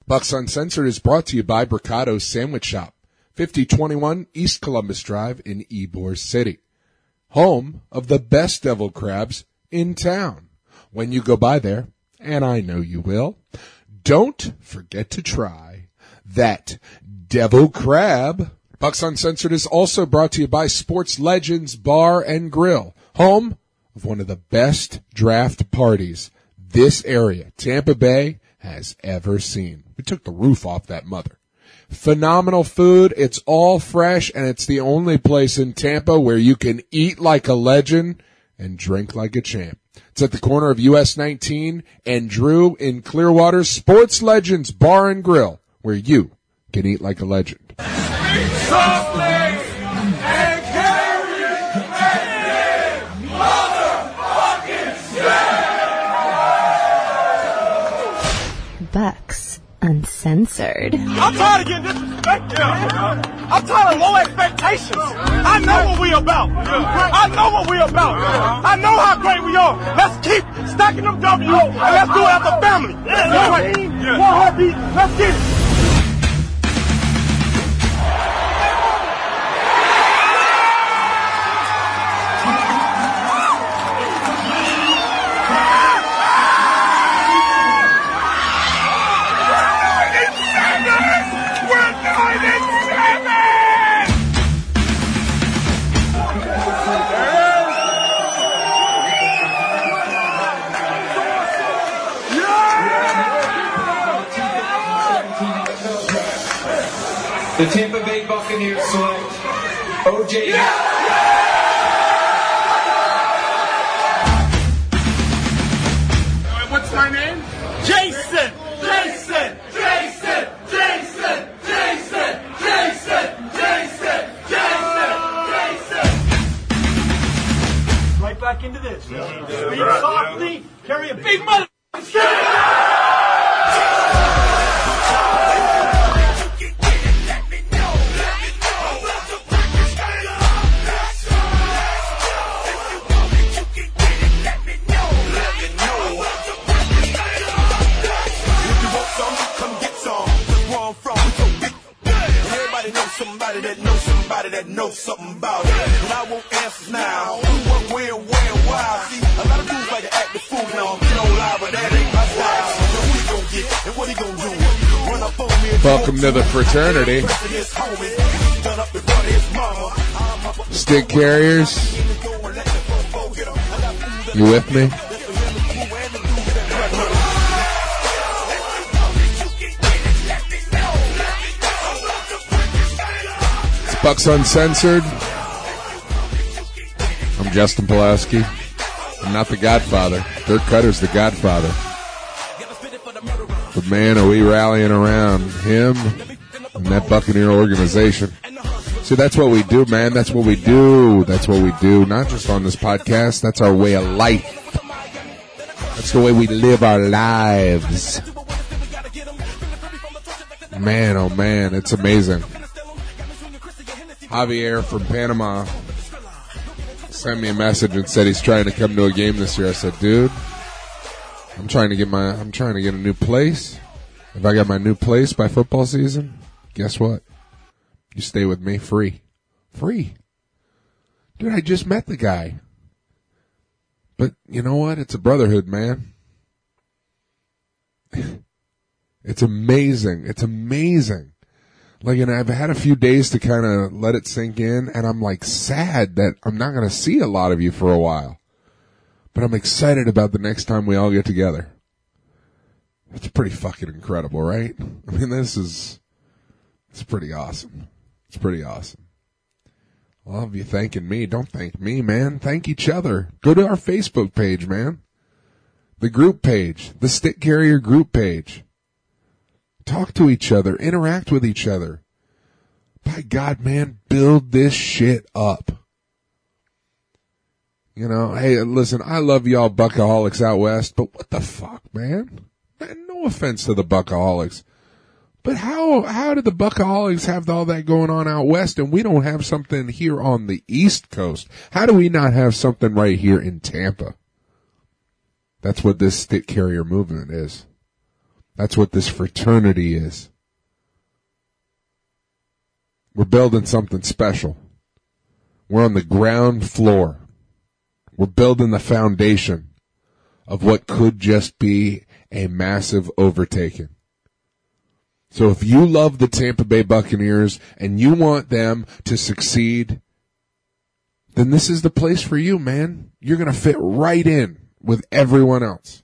Bucks Uncensored is brought to you by Bricado's Sandwich Shop, 5021 East Columbus Drive in Ybor City, home of the best deviled crabs in town. When you go by there, and I know you will, don't forget to try that devil crab. Bucks Uncensored is also brought to you by Sports Legends Bar and Grill, home of one of the best draft parties this area, Tampa Bay, has ever seen. We took the roof off that mother. Phenomenal food. It's all fresh, and it's the only place in Tampa where you can eat like a legend and drink like a champ. It's at the corner of US 19 and Drew in Clearwater. Sports Legends Bar and Grill, where you can eat like a legend. Bucks Uncensored. I'm tired of getting disrespected. I'm tired of low expectations. I know what we about. I know what we about. I know how great we are. Let's keep stacking them W's and let's do it as a family. One heartbeat. Let's get it. The Tampa Bay Buccaneers select O.J. What's my name? Jason! Jason! Jason! Jason! Jason! Jason! Jason! Jason! Right back into this. Speak softly, carry a big mother. Somebody that knows somebody that knows something about it. And I won't answer now. Who, what, where, why? See, a lot of dudes like to act the fool now. I'm no lie, but that ain't my style. So who he gonna get and what he gonna do? Run up on me and welcome to the fraternity. Stick carriers. You with me? Bucks Uncensored. I'm Justin Pulaski. I'm not the Godfather. Dirk Cutter's the Godfather. But man, are we rallying around him and that Buccaneer organization. See, that's what we do, man. That's what we do. That's what we do. Not just on this podcast. That's our way of life. That's the way we live our lives. Man, oh man, it's amazing. Javier from Panama sent me a message and said he's trying to come to a game this year. I said, dude, I'm trying to get a new place. If I got my new place by football season, guess what? You stay with me free. Free. Dude, I just met the guy. But you know what? It's a brotherhood, man. It's amazing. It's amazing. Like, and I've had a few days to kind of let it sink in, and I'm like sad that I'm not going to see a lot of you for a while. But I'm excited about the next time we all get together. It's pretty fucking incredible, right? I mean, it's pretty awesome. It's pretty awesome. I love you thanking me. Don't thank me, man. Thank each other. Go to our Facebook page, man. The group page. The Stick Carrier group page. Talk to each other. Interact with each other. By God, man, build this shit up. You know, hey, listen, I love y'all Buckaholics out west, but what the fuck, man? No offense to the Buckaholics. But how did the Buckaholics have all that going on out west and we don't have something here on the East Coast? How do we not have something right here in Tampa? That's what this Stick Carrier movement is. That's what this fraternity is. We're building something special. We're on the ground floor. We're building the foundation of what could just be a massive overtaking. So if you love the Tampa Bay Buccaneers and you want them to succeed, then this is the place for you, man. You're going to fit right in with everyone else.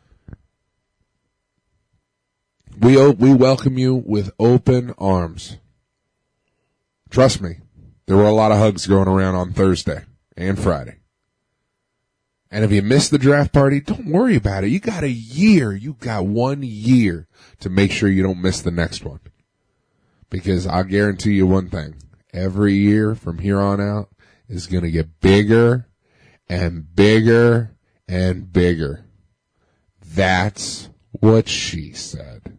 We welcome you with open arms. Trust me, there were a lot of hugs going around on Thursday and Friday. And if you missed the draft party, don't worry about it. You got a year. You got 1 year to make sure you don't miss the next one. Because I'll guarantee you one thing. Every year from here on out is going to get bigger and bigger and bigger. That's what she said.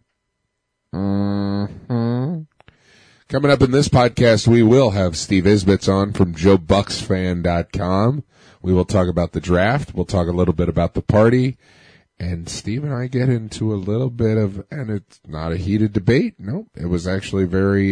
Mm-hmm. Coming up in this podcast, we will have Steve Isbitz on from JoeBucksFan.com. We will talk about the draft. We'll talk a little bit about the party. And Steve and I get into a little bit of, and it's not a heated debate. Nope. It was actually very,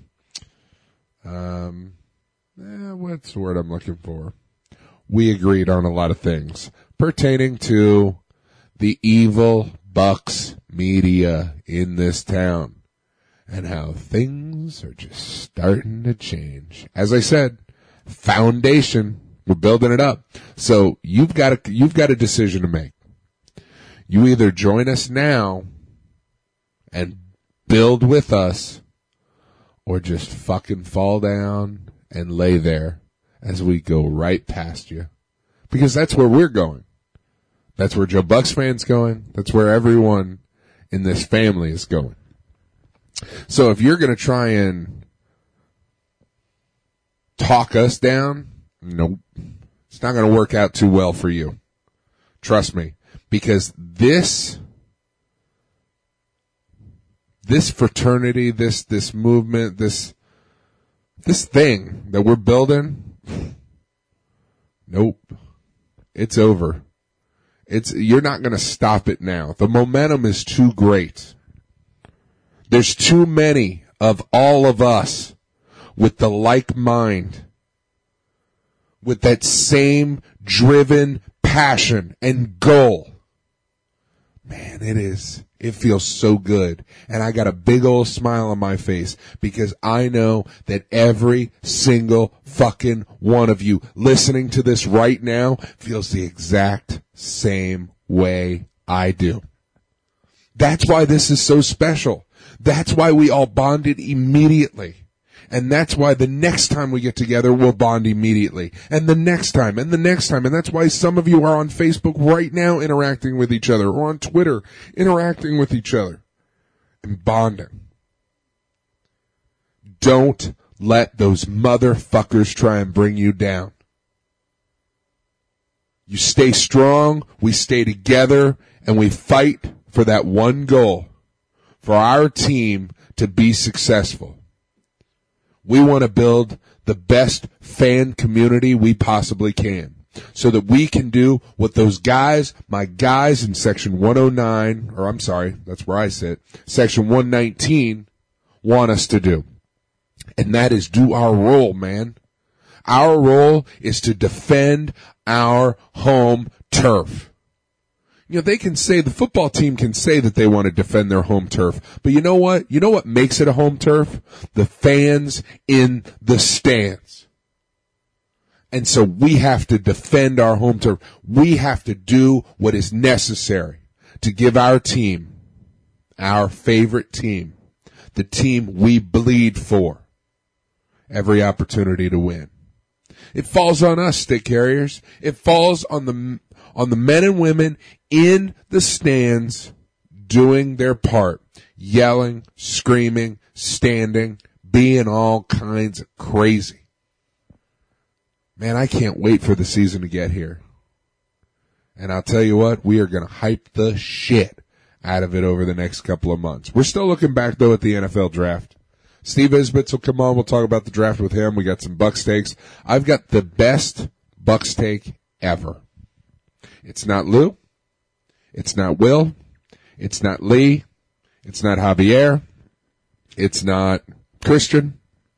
what's the word I'm looking for? We agreed on a lot of things pertaining to the evil Bucks media in this town and how things are just starting to change. As I said, foundation. We're building it up. So you've got a decision to make. You either join us now and build with us, or just fucking fall down and lay there as we go right past you. Because that's where we're going. That's where Joe Bucks fans going. That's where everyone in this family is going. So if you're going to try and talk us down, nope. It's not going to work out too well for you. Trust me. Because this fraternity, this movement, this thing that we're building, nope. It's over. You're not going to stop it now. The momentum is too great. There's too many of all of us with the like mind, with that same driven passion and goal. Man, it feels so good. And I got a big old smile on my face because I know that every single fucking one of you listening to this right now feels the exact same way I do. That's why this is so special. That's why we all bonded immediately. And that's why the next time we get together, we'll bond immediately. And the next time, and the next time. And that's why some of you are on Facebook right now interacting with each other, or on Twitter interacting with each other and bonding. Don't let those motherfuckers try and bring you down. You stay strong, we stay together, and we fight for that one goal, for our team to be successful. We want to build the best fan community we possibly can so that we can do what those guys, my guys in Section 109, or I'm sorry, that's where I sit, Section 119, want us to do. And that is do our role, man. Our role is to defend our home turf. You know, they can say, the football team can say that they want to defend their home turf. But you know what? You know what makes it a home turf? The fans in the stands. And so we have to defend our home turf. We have to do what is necessary to give our team, our favorite team, the team we bleed for, every opportunity to win. It falls on us, stick carriers. It falls on the men and women in the stands doing their part, yelling, screaming, standing, being all kinds of crazy. Man, I can't wait for the season to get here. And I'll tell you what, we are going to hype the shit out of it over the next couple of months. We're still looking back, though, at the NFL draft. Steve Isbitz will come on. We'll talk about the draft with him. We got some Bucks takes. I've got the best Bucks take ever. It's not Lou. It's not Will. It's not Lee. It's not Javier. It's not Christian.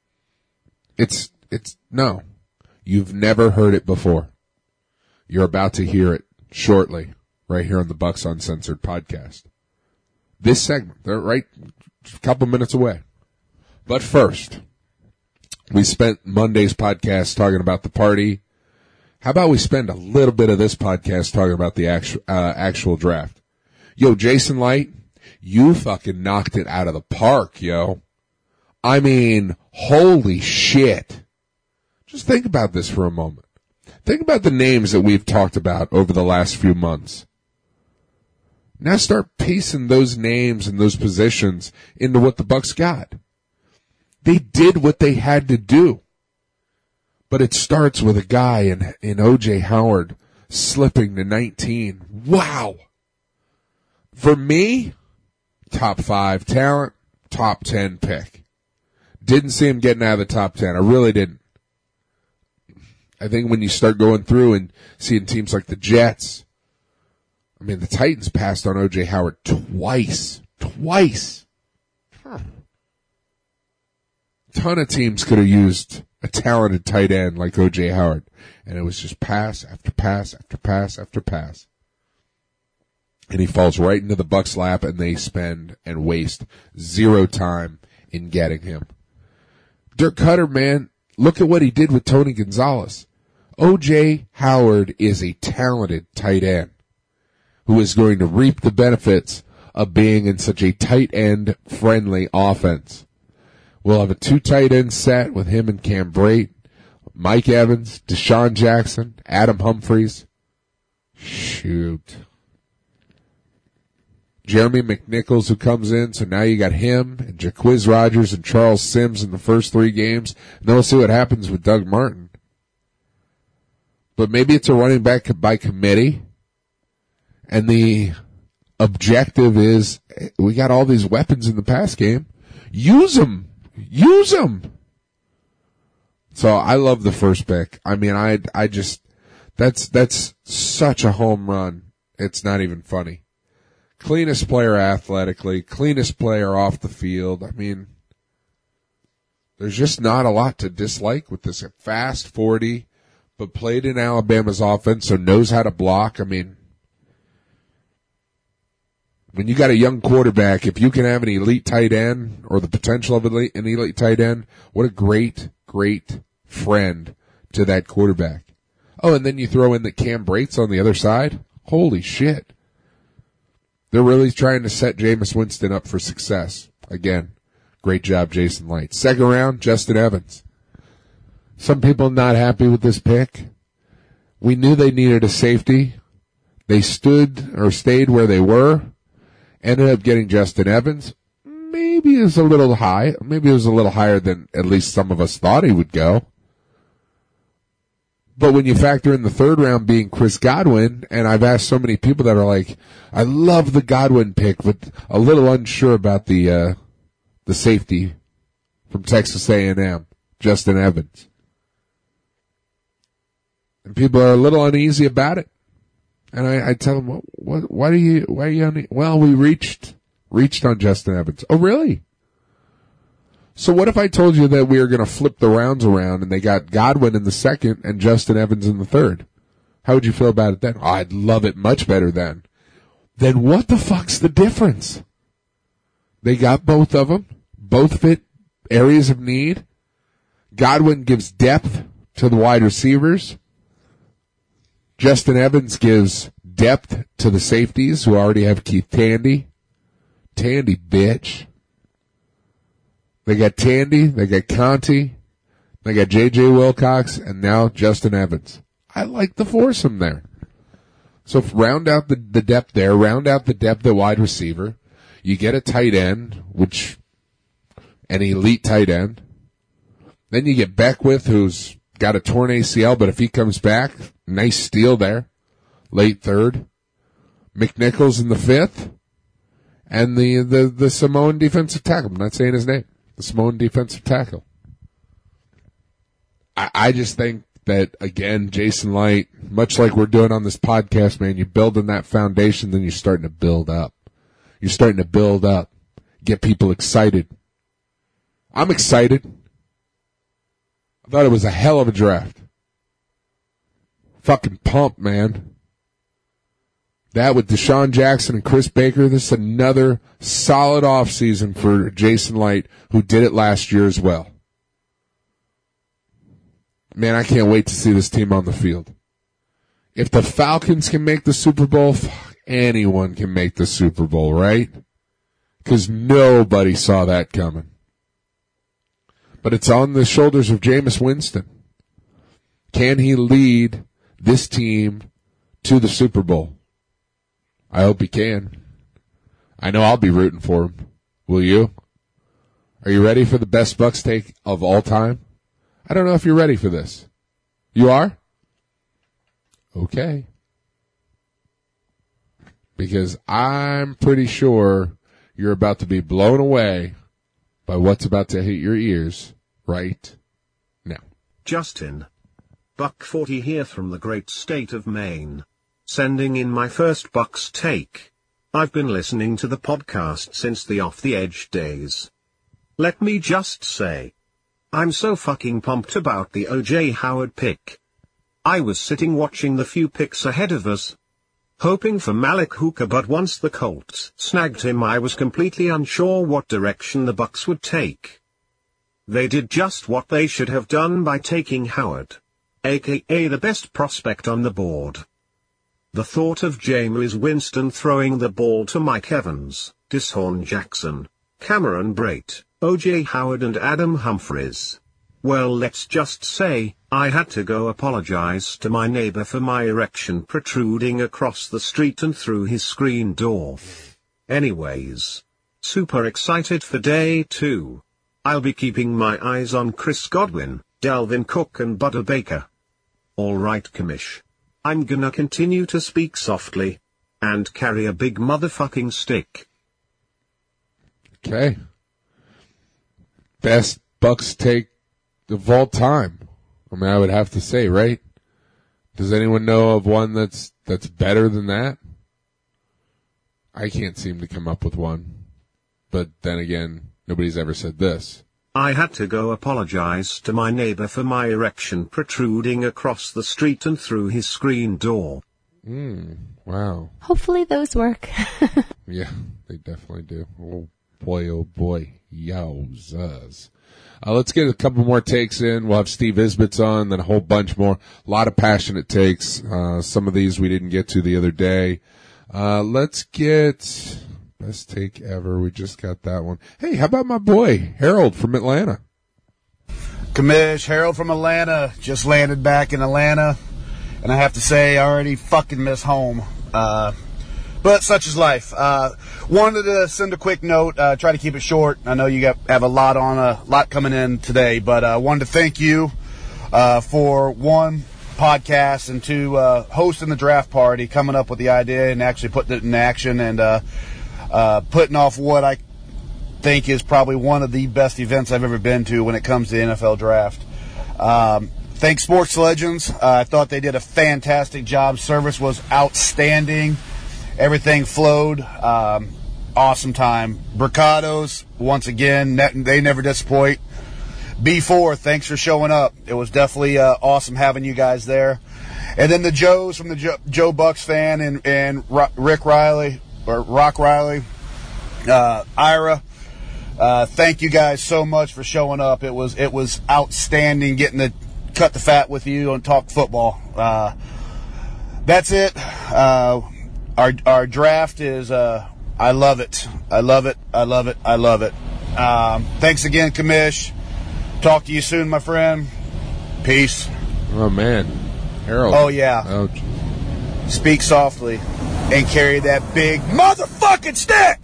No. You've never heard it before. You're about to hear it shortly, right here on the Bucks Uncensored podcast. This segment, they're right a couple minutes away. But first, we spent Monday's podcast talking about the party. How about we spend a little bit of this podcast talking about the actual draft? Yo, Jason Light, you fucking knocked it out of the park, yo. I mean, holy shit. Just think about this for a moment. Think about the names that we've talked about over the last few months. Now start piecing those names and those positions into what the Bucks got. They did what they had to do. But it starts with a guy in O.J. Howard slipping to 19. Wow. For me, top 5 talent, top 10 pick. Didn't see him getting out of the top 10. I really didn't. I think when you start going through and seeing teams like the Jets, I mean, the Titans passed on O.J. Howard twice. Ton of teams could have used a talented tight end like O.J. Howard, and it was just pass after pass after pass after pass. And he falls right into the Bucks' lap, and they spend and waste zero time in getting him. Dirk Cutter, man, look at what he did with Tony Gonzalez. O.J. Howard is a talented tight end who is going to reap the benefits of being in such a tight end friendly offense. We'll have a 2 tight end set with him and Cam Brate, Mike Evans, Deshaun Jackson, Adam Humphries. Shoot. Jeremy McNichols who comes in, so now you got him and Jaquiz Rogers and Charles Sims in the first 3 games, and then we'll see what happens with Doug Martin. But maybe it's a running back by committee, and the objective is we got all these weapons in the pass game. Use them. So I love the first pick. I mean, I just, that's such a home run. It's not even funny. Cleanest player athletically, cleanest player off the field. I mean, there's just not a lot to dislike with this. Fast 40, but played in Alabama's offense, so knows how to block. I mean, when you got a young quarterback, if you can have an elite tight end or the potential of an elite tight end, what a great friend to that quarterback. Oh, and then you throw in the Cam Brates on the other side. Holy shit. They're really trying to set Jameis Winston up for success. Again, great job, Jason Light. Second round, Justin Evans. Some people not happy with this pick. We knew they needed a safety. They stayed where they were. Ended up getting Justin Evans. Maybe it was a little high. Maybe it was a little higher than at least some of us thought he would go. But when you factor in the third round being Chris Godwin, and I've asked so many people that are like, I love the Godwin pick, but a little unsure about the safety from Texas A&M, Justin Evans. And people are a little uneasy about it. And I tell them, why are you uneasy? Well, we reached on Justin Evans. Oh, really? So what if I told you that we were going to flip the rounds around and they got Godwin in the second and Justin Evans in the third? How would you feel about it then? Oh, I'd love it much better then. Then what the fuck's the difference? They got both of them. Both fit areas of need. Godwin gives depth to the wide receivers. Justin Evans gives depth to the safeties who already have Keith Tandy. Tandy, bitch. They got Tandy, they got Conti, they got J.J. Wilcox, and now Justin Evans. I like the foursome there. So round out the depth there, round out the depth at wide receiver. You get a tight end, an elite tight end. Then you get Beckwith, who's got a torn ACL, but if he comes back, nice steal there. Late third. McNichols in the fifth. And the Samoan defensive tackle. I'm not saying his name. The Samoan defensive tackle. I just think that, again, Jason Light, much like we're doing on this podcast, man, you're building that foundation, then you're starting to build up. You're starting to build up. get people excited. I'm excited. I thought it was a hell of a draft. Fucking pumped, man. That with Deshaun Jackson and Chris Baker, this is another solid offseason for Jason Light, who did it last year as well. Man, I can't wait to see this team on the field. If the Falcons can make the Super Bowl, anyone can make the Super Bowl, right? Because nobody saw that coming. But it's on the shoulders of Jameis Winston. Can he lead this team to the Super Bowl? I hope he can. I know I'll be rooting for him. Will you? Are you ready for the best Bucs take of all time? I don't know if you're ready for this. You are? Okay. Because I'm pretty sure you're about to be blown away by what's about to hit your ears right now. Justin. Buck 40 here from the great state of Maine. Sending in my first Bucs take. I've been listening to the podcast since the Off the Edge days. Let me just say, I'm so fucking pumped about the O.J. Howard pick. I was sitting watching the few picks ahead of us, hoping for Malik Hooker, but once the Colts snagged him I was completely unsure what direction the Bucs would take. They did just what they should have done by taking Howard, aka the best prospect on the board. The thought of Jameis Winston throwing the ball to Mike Evans, Deshaun Jackson, Cameron Brate, O.J. Howard and Adam Humphries. Well, let's just say, I had to go apologize to my neighbor for my erection protruding across the street and through his screen door. Anyways, super excited for day 2. I'll be keeping my eyes on Chris Godwin, Dalvin Cook and Buda Baker. Alright, Commish. I'm gonna continue to speak softly and carry a big motherfucking stick. Okay. Best Bucs take of all time. I mean, I would have to say, right? Does anyone know of one that's better than that? I can't seem to come up with one. But then again, nobody's ever said this. I had to go apologize to my neighbor for my erection protruding across the street and through his screen door. Wow. Hopefully those work. Yeah, they definitely do. Oh boy. Yowzers. Let's get a couple more takes in. We'll have Steve Isbitz on, then a whole bunch more. A lot of passionate takes. Some of these we didn't get to the other day. Let's get best take ever. We just got that one. Hey, how about my boy, Harold from Atlanta? Commish, Harold from Atlanta. Just landed back in Atlanta. And I have to say, I already fucking miss home. But such is life. Wanted to send a quick note, try to keep it short. I know you have a lot coming in today, but wanted to thank you for one, podcast, and two, hosting the draft party, coming up with the idea and actually putting it in action, and putting off what I think is probably one of the best events I've ever been to when it comes to the NFL draft. Thanks Sports Legends. I thought they did a fantastic job. Service was outstanding. Everything flowed. Awesome time. Bricados, once again, they never disappoint. B4, thanks for showing up. It was definitely awesome having you guys there. And then the Joes from the Joe Bucks fan and Rick Riley, or Rock Riley, Ira. Thank you guys so much for showing up. It was outstanding getting to cut the fat with you and talk football. That's it. Our draft is, I love it. I love it. I love it. I love it. Thanks again, Commish. Talk to you soon, my friend. Peace. Oh, man. Harold. Oh, yeah. Oh. Speak softly and carry that big motherfucking stick.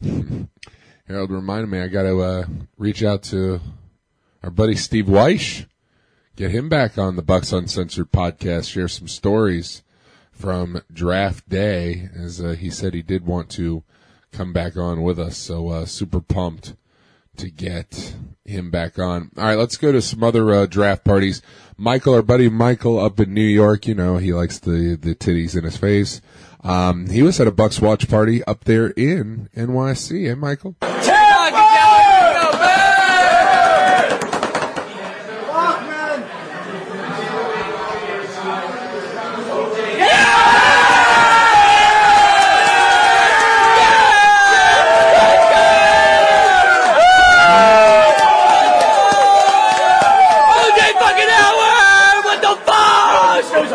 Harold reminded me I got to reach out to our buddy Steve Weish, get him back on the Bucks Uncensored podcast, share some stories from draft day, as he said he did want to come back on with us. So super pumped to get him back on. All right, let's go to some other draft parties. Michael, our buddy Michael up in New York, you know, he likes the titties in his face. He was at a Bucks watch party up there in NYC. Hey, Michael? Tell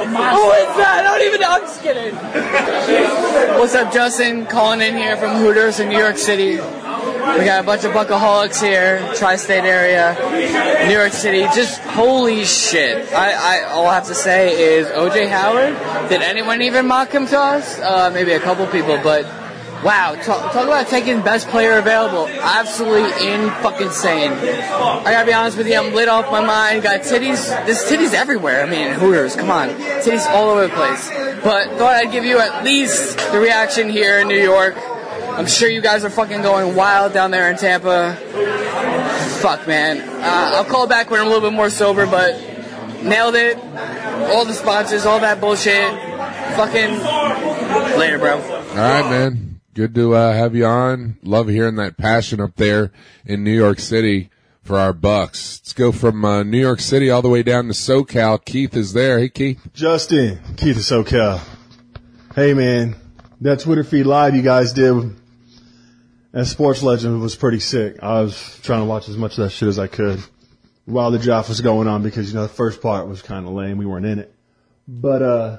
that? I don't even know. I'm just kidding. What's up, Justin? Calling in here from Hooters in New York City. We got a bunch of Buckaholics here, tri-state area, New York City. Just holy shit. All I have to say is O.J. Howard. Did anyone even mock him to us? Maybe a couple people, but wow. Talk about taking best player available. Absolutely in-fucking-sane. I gotta be honest with you, I'm lit off my mind. Got titties. There's titties everywhere. I mean, Hooters, come on. Titties all over the place. But thought I'd give you at least the reaction here in New York. I'm sure you guys are fucking going wild down there in Tampa. Fuck, man. I'll call back when I'm a little bit more sober, but nailed it. All the sponsors, all that bullshit. Fucking later, bro. All right, man. Good to have you on. Love hearing that passion up there in New York City for our Bucks. Let's go from New York City all the way down to SoCal. Keith is there. Hey, Keith. Justin, Keith of SoCal. Hey, man. That Twitter feed live you guys did as Sports Legend was pretty sick. I was trying to watch as much of that shit as I could while the draft was going on because, the first part was kind of lame. We weren't in it. But,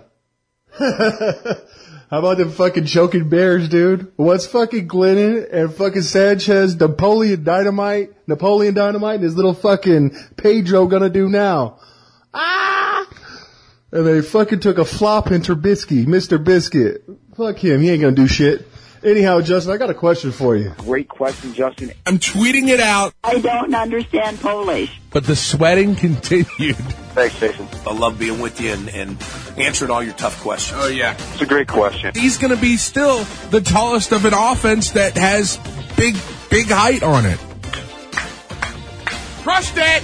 how about them fucking choking Bears, dude? What's fucking Glennon and fucking Sanchez, Napoleon Dynamite, and his little fucking Pedro gonna do now? Ah! And they fucking took a flop in Trubisky, Mr. Biscuit. Fuck him. He ain't gonna do shit. Anyhow, Justin, I got a question for you. Great question, Justin. I'm tweeting it out. I don't understand Polish. But the sweating continued. Thanks, Jason. I love being with you and answering all your tough questions. Oh, yeah. It's a great question. He's going to be still the tallest of an offense that has big height on it. Crushed it!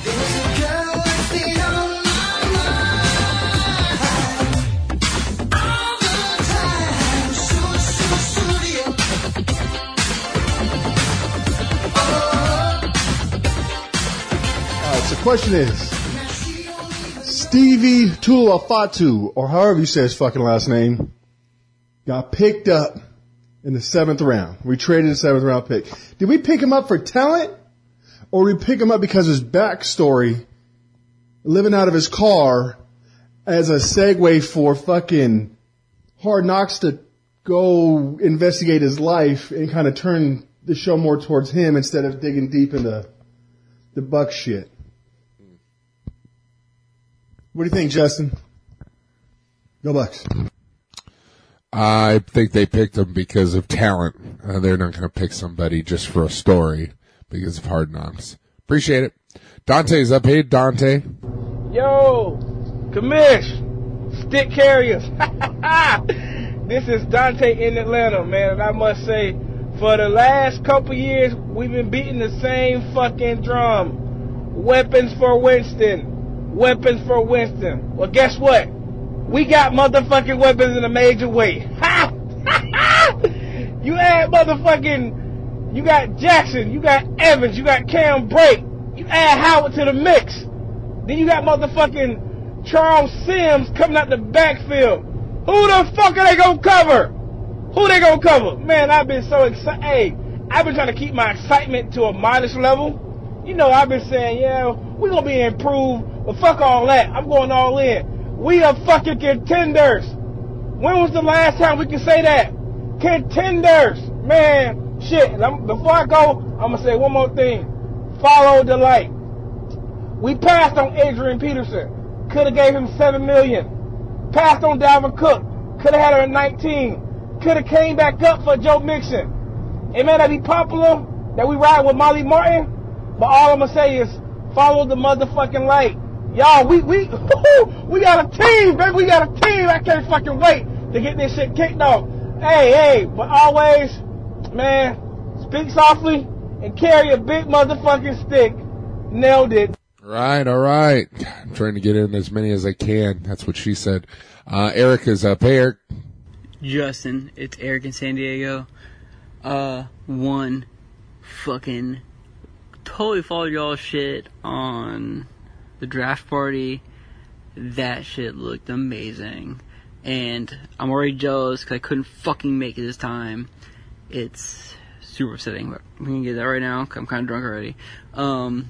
The question is, Stevie Tuilofatu, or however you say his fucking last name, got picked up in the 7th round. We traded a 7th round pick. Did we pick him up for talent? Or did we pick him up because of his backstory, living out of his car, as a segue for fucking Hard Knocks to go investigate his life and kind of turn the show more towards him instead of digging deep into the Buck shit? What do you think, Justin? Go Bucks. I think they picked him because of talent. They're not going to pick somebody just for a story because of Hard Knocks. Appreciate it. Dante's up. Hey, Dante. Yo, Commish, stick carriers. This is Dante in Atlanta, man, and I must say, for the last couple years, we've been beating the same fucking drum. Weapons for Winston. Weapons for Winston. Well, guess what? We got motherfucking weapons in a major way. Ha! You add motherfucking, you got Jackson, you got Evans, you got Cam Brake, you add Howard to the mix. Then you got motherfucking Charles Sims coming out the backfield. Who the fuck are they gonna cover? Who they gonna cover? Man, I've been so excited. Hey, I've been trying to keep my excitement to a modest level. I've been saying, yeah, we're gonna be improved. But fuck all that. I'm going all in. We are fucking contenders. When was the last time we could say that? Contenders. Man, shit. Before I go, I'm going to say one more thing. Follow the light. We passed on Adrian Peterson. Could have gave him $7 million. Passed on Dalvin Cook. Could have had her at 19. Could have came back up for Joe Mixon. It may not be popular that we ride with Molly Martin, but all I'm going to say is follow the motherfucking light. Y'all, we got a team, baby. We got a team. I can't fucking wait to get this shit kicked off. Hey, but always, man, speak softly and carry a big motherfucking stick. Nailed it. All right. I'm trying to get in as many as I can. That's what she said. Erica's up. Hey, Eric. Justin, it's Eric in San Diego. One fucking totally followed y'all shit on the draft party. That shit looked amazing. And I'm already jealous because I couldn't fucking make it this time. It's super upsetting, but we can get that right now because I'm kind of drunk already.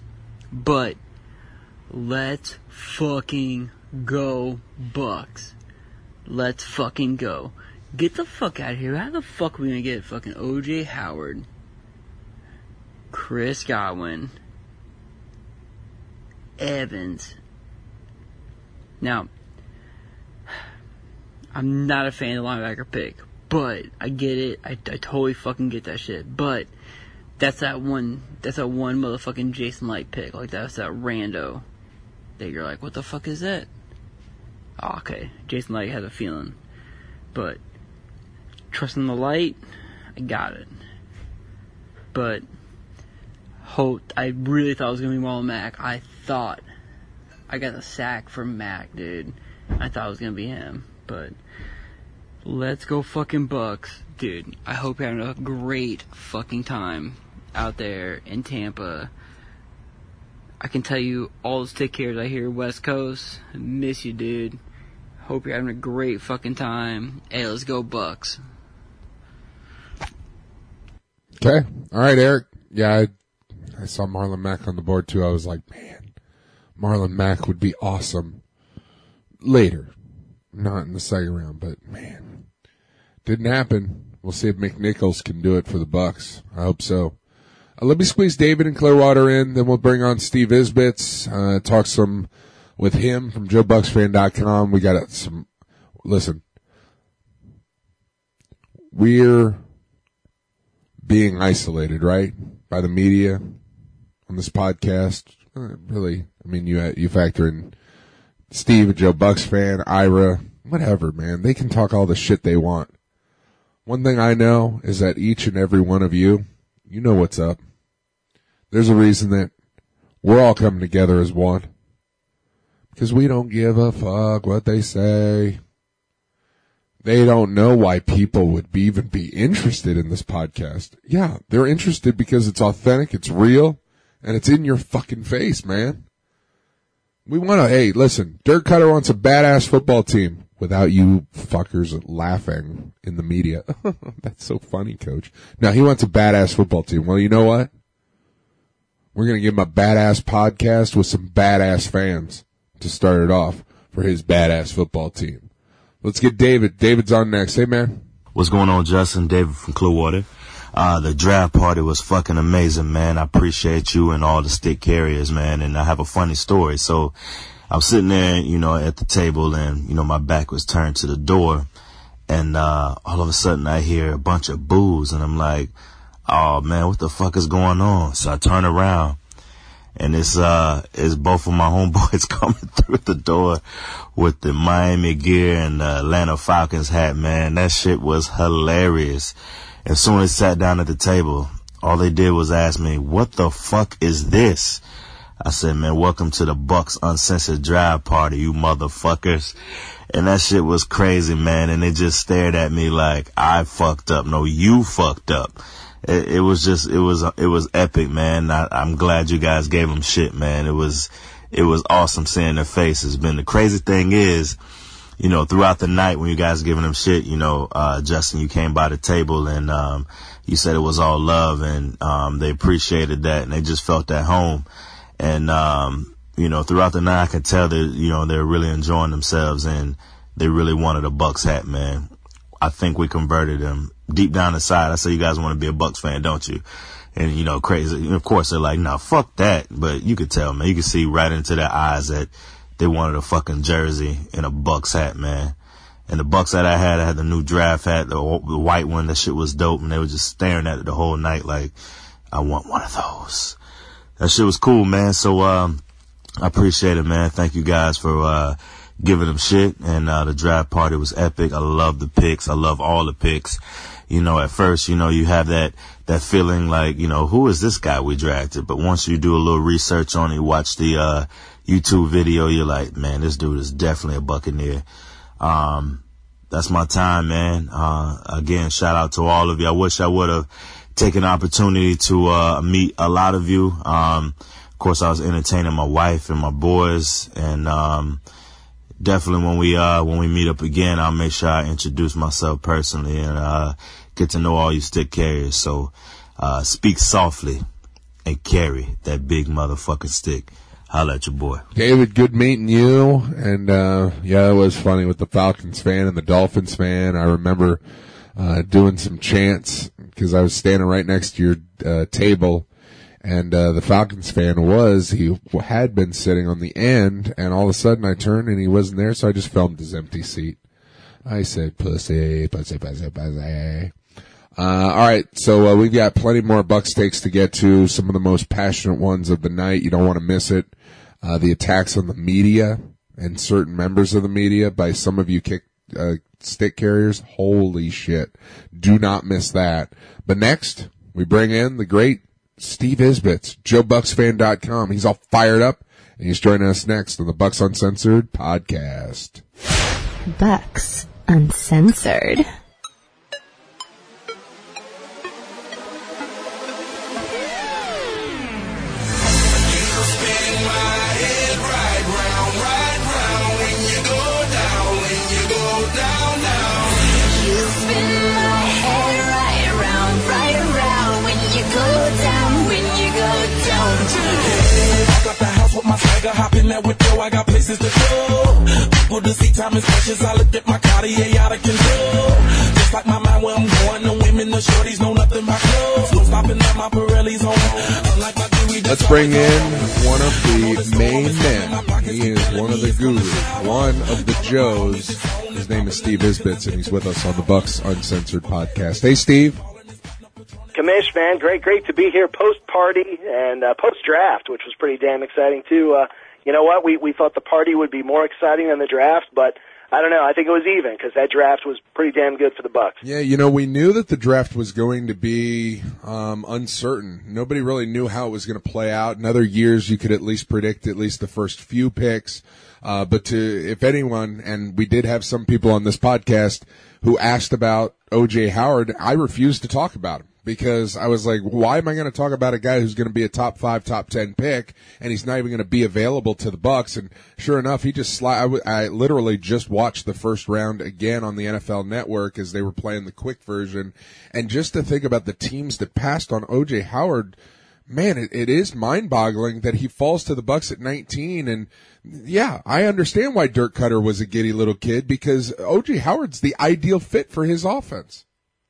But let's fucking go Bucks. Let's fucking go. Get the fuck out of here. How the fuck are we gonna get fucking O.J. Howard, Chris Godwin, Evans? Now, I'm not a fan of the linebacker pick, but I get it. I totally fucking get that shit. But that's that one motherfucking Jason Light pick. Like, that's that rando that you're like, what the fuck is that? Oh, okay, Jason Light has a feeling. But trusting the light, I got it. But I really thought it was gonna be Marlon Mack. I thought I got a sack from Mack, dude. I thought it was gonna be him. But let's go fucking Bucks, dude. I hope you're having a great fucking time out there in Tampa. I can tell you, all the stick carriers I hear West Coast, I miss you, dude. Hope you're having a great fucking time. Hey, let's go Bucks. Okay. All right, Eric. Yeah, I saw Marlon Mack on the board, too. I was like, man, Marlon Mack would be awesome later. Not in the second round, but, man, didn't happen. We'll see if McNichols can do it for the Bucks. I hope so. Let me squeeze David in Clearwater in, then we'll bring on Steve Isbitz, talk some with him from JoeBucksFan.com. We got some, listen, we're being isolated, right, by the media on this podcast. Really, I mean, you factor in Steve, a Joe Bucks fan, Ira, whatever, man. They can talk all the shit they want. One thing I know is that each and every one of you know what's up. There's a reason that we're all coming together as one. Because we don't give a fuck what they say. They don't know why people would even be interested in this podcast. Yeah, they're interested because it's authentic, it's real, and it's in your fucking face, man. We want to, hey, listen, Dirk Cutter wants a badass football team without you fuckers laughing in the media. That's so funny, Coach. Now, he wants a badass football team. Well, you know what? We're going to give him a badass podcast with some badass fans to start it off for his badass football team. Let's get David. David's on next. Hey, man. What's going on, Justin? David from Clearwater. The draft party was fucking amazing, man. I appreciate you and all the stick carriers, man. And I have a funny story. So I'm sitting there, at the table and, my back was turned to the door. And, all of a sudden I hear a bunch of boos and I'm like, oh man, what the fuck is going on? So I turn around and it's both of my homeboys coming through the door with the Miami gear and the Atlanta Falcons hat, man. That shit was hilarious. As soon as I sat down at the table, all they did was ask me, what the fuck is this? I said, man, welcome to the Bucks Uncensored Drive Party, you motherfuckers. And that shit was crazy, man. And they just stared at me like I fucked up. No, you fucked up. It was epic, man. I'm glad you guys gave them shit, man. It was awesome seeing their faces. Man, the crazy thing is, throughout the night when you guys giving them shit, Justin, you came by the table and, you said it was all love and, they appreciated that and they just felt at home. And, throughout the night I could tell that, they're really enjoying themselves and they really wanted a Bucks hat, man. I think we converted them deep down inside. I say, you guys want to be a Bucks fan, don't you? And, crazy. And of course they're like, nah, fuck that. But you could tell, man, you could see right into their eyes that they wanted a fucking jersey and a Bucks hat, man. And the Bucks hat I had the new draft hat, the white one. That shit was dope. And they were just staring at it the whole night like, I want one of those. That shit was cool, man. So, I appreciate it, man. Thank you guys for, giving them shit. And, the draft party was epic. I love the picks. I love all the picks. At first, you have that feeling like, who is this guy we drafted? But once you do a little research on it, you watch the, YouTube video, you're like, man, this dude is definitely a Buccaneer. That's my time, man. Again, shout out to all of you. I wish I would have taken the opportunity to, meet a lot of you. Of course, I was entertaining my wife and my boys and, definitely when we meet up again, I'll make sure I introduce myself personally and, get to know all you stick carriers. So, speak softly and carry that big motherfucking stick. Holla at your boy. David, good meeting you. And, yeah, it was funny with the Falcons fan and the Dolphins fan. I remember, doing some chants because I was standing right next to your, table. And, the Falcons fan he had been sitting on the end, and all of a sudden I turned and he wasn't there, so I just filmed his empty seat. I said, pussy, pussy, pussy, pussy. All right, so we've got plenty more Bucks takes to get to, some of the most passionate ones of the night. You don't want to miss it. The attacks on the media and certain members of the media by some of you stick carriers. Holy shit. Do not miss that. But next, we bring in the great Steve Isbitz, JoeBucksFan.com. He's all fired up, and he's joining us next on the Bucks Uncensored podcast. Bucks Uncensored. My swagger hopping that with yo, I got places to go. People to see, time is precious. I look at my Cartier out of control. Just like my mind where I'm going, the women, the shorties know nothing about clothes. No stopping at my Pirelli's on. Unlike my jewelry, let's bring in one of the main men. He is one of the gurus, one of the Joes. His name is Steve Isbitz, and he's with us on the Bucks Uncensored podcast. Hey, Steve. Kamish, man, great to be here post-party and post-draft, which was pretty damn exciting, too. You know what? We thought the party would be more exciting than the draft, but I don't know. I think it was even because that draft was pretty damn good for the Bucks. Yeah, you know, we knew that the draft was going to be uncertain. Nobody really knew how it was going to play out. In other years, you could at least predict at least the first few picks. But if anyone, and we did have some people on this podcast who asked about O.J. Howard, I refused to talk about him. Because I was like, why am I going to talk about a guy who's going to be a top 5, top 10 pick, and he's not even going to be available to the Bucks? And sure enough, he just I literally just watched the first round again on the NFL Network as they were playing the quick version. And just to think about the teams that passed on O.J. Howard, man, it is mind-boggling that he falls to the Bucks at 19. And yeah, I understand why Dirk Cutter was a giddy little kid, because O.J. Howard's the ideal fit for his offense.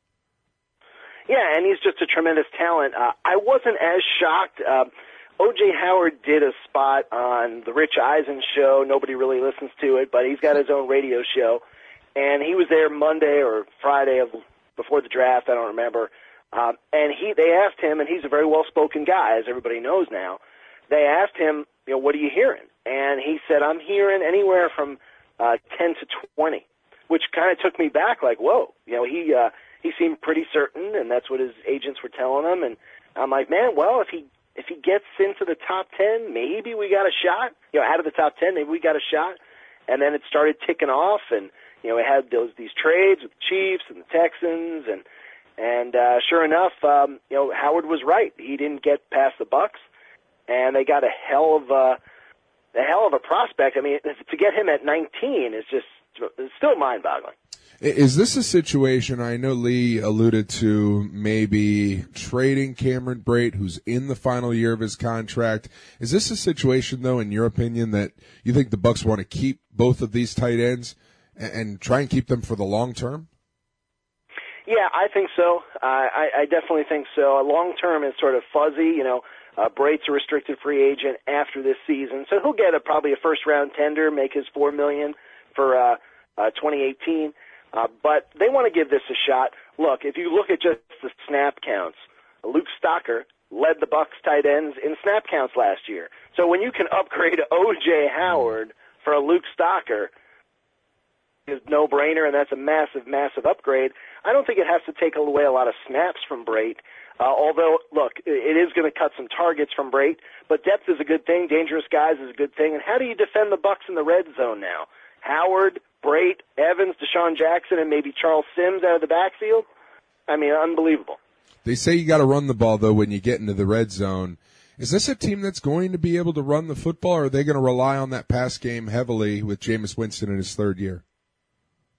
Yeah, and he's just a tremendous talent. I wasn't as shocked. O.J. Howard did a spot on the Rich Eisen show. Nobody really listens to it, but he's got his own radio show. And he was there Monday or Friday before the draft, I don't remember. And they asked him, and he's a very well-spoken guy, as everybody knows now. They asked him, you know, what are you hearing? And he said, I'm hearing anywhere from 10 to 20, which kind of took me back, like, whoa. You know, he seemed pretty certain, and that's what his agents were telling him. And I'm like, man, well, if he gets into the top 10, maybe we got a shot. You know, out of the top 10, maybe we got a shot. And then it started ticking off, and you know, we had these trades with the Chiefs and the Texans, and sure enough, you know, Howard was right. He didn't get past the Bucks, and they got a hell of a prospect. I mean, to get him at 19 is it's still mind-boggling. Is this a situation, I know Lee alluded to maybe trading Cameron Brate, who's in the final year of his contract. Is this a situation, though, in your opinion, that you think the Bucks want to keep both of these tight ends and try and keep them for the long term? Yeah, I think so. I definitely think so. Long term is sort of fuzzy. You know, Brate's a restricted free agent after this season, so he'll get probably a first-round tender, make his $4 million for 2018. But they want to give this a shot. Look, if you look at just the snap counts, Luke Stocker led the Bucks tight ends in snap counts last year. So when you can upgrade O.J. Howard for a Luke Stocker, it's a no-brainer, and that's a massive, massive upgrade. I don't think it has to take away a lot of snaps from Brate. Although, look, it is going to cut some targets from Brate, but depth is a good thing. Dangerous guys is a good thing. And how do you defend the Bucks in the red zone now? Howard, Brate, Evans, Deshaun Jackson, and maybe Charles Sims out of the backfield? I mean, unbelievable. They say you got to run the ball, though, when you get into the red zone. Is this a team that's going to be able to run the football, or are they going to rely on that pass game heavily with Jameis Winston in his third year?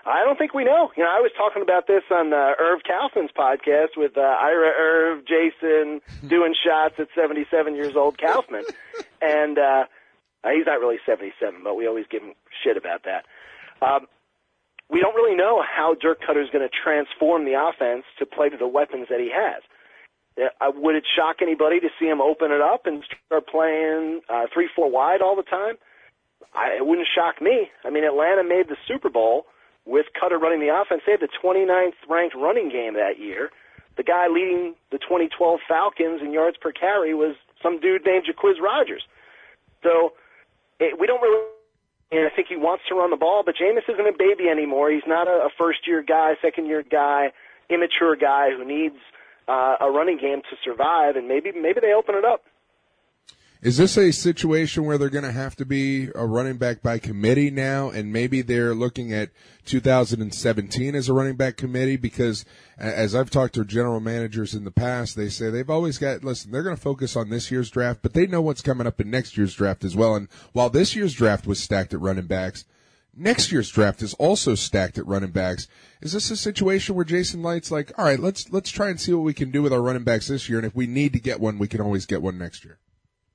I don't think we know. You know, I was talking about this on Irv Kaufman's podcast with Ira, Irv, Jason, doing shots at 77 years old Kaufman. And he's not really 77, but we always give him shit about that. We don't really know how Dirk Cutter's going to transform the offense to play to the weapons that he has. Would it shock anybody to see him open it up and start playing 3-4 wide all the time? It wouldn't shock me. I mean, Atlanta made the Super Bowl with Cutter running the offense. They had the 29th ranked running game that year. The guy leading the 2012 Falcons in yards per carry was some dude named Jacquizz Rodgers. So we don't really, and I think he wants to run the ball, but Jameis isn't a baby anymore. He's not a first-year guy, second-year guy, immature guy who needs a running game to survive, and maybe they open it up. Is this a situation where they're going to have to be a running back by committee now, and maybe they're looking at 2017 as a running back committee? Because as I've talked to general managers in the past, they say they've always got, listen, they're going to focus on this year's draft, but they know what's coming up in next year's draft as well. And while this year's draft was stacked at running backs, next year's draft is also stacked at running backs. Is this a situation where Jason Light's like, all right, let's try and see what we can do with our running backs this year, and if we need to get one, we can always get one next year?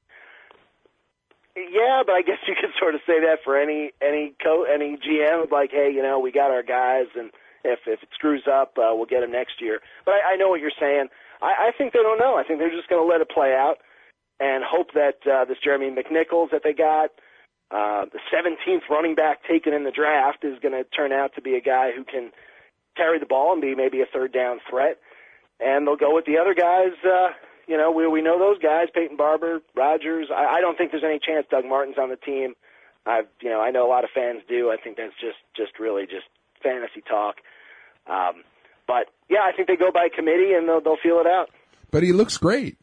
Yeah, but I guess you could sort of say that for any GM. Like, hey, you know, we got our guys, and if it screws up, we'll get them next year. But I know what you're saying. I think they don't know. I think they're just going to let it play out and hope that this Jeremy McNichols that they got, the 17th running back taken in the draft, is going to turn out to be a guy who can carry the ball and be maybe a third down threat. And they'll go with the other guys. You know, we know those guys, Peyton Barber, Rodgers. I don't think there's any chance Doug Martin's on the team. I know a lot of fans do. I think that's just really just fantasy talk. But yeah, I think they go by committee and they'll feel it out. But he looks great.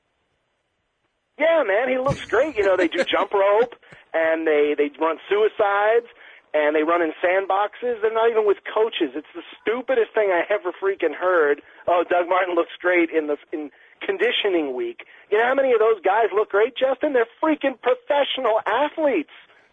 Yeah, man, he looks great. You know, they do jump rope and they run suicides and they run in sandboxes. They're not even with coaches. It's the stupidest thing I ever freaking heard. Oh, Doug Martin looks great in conditioning week. You know how many of those guys look great, Justin? They're freaking professional athletes.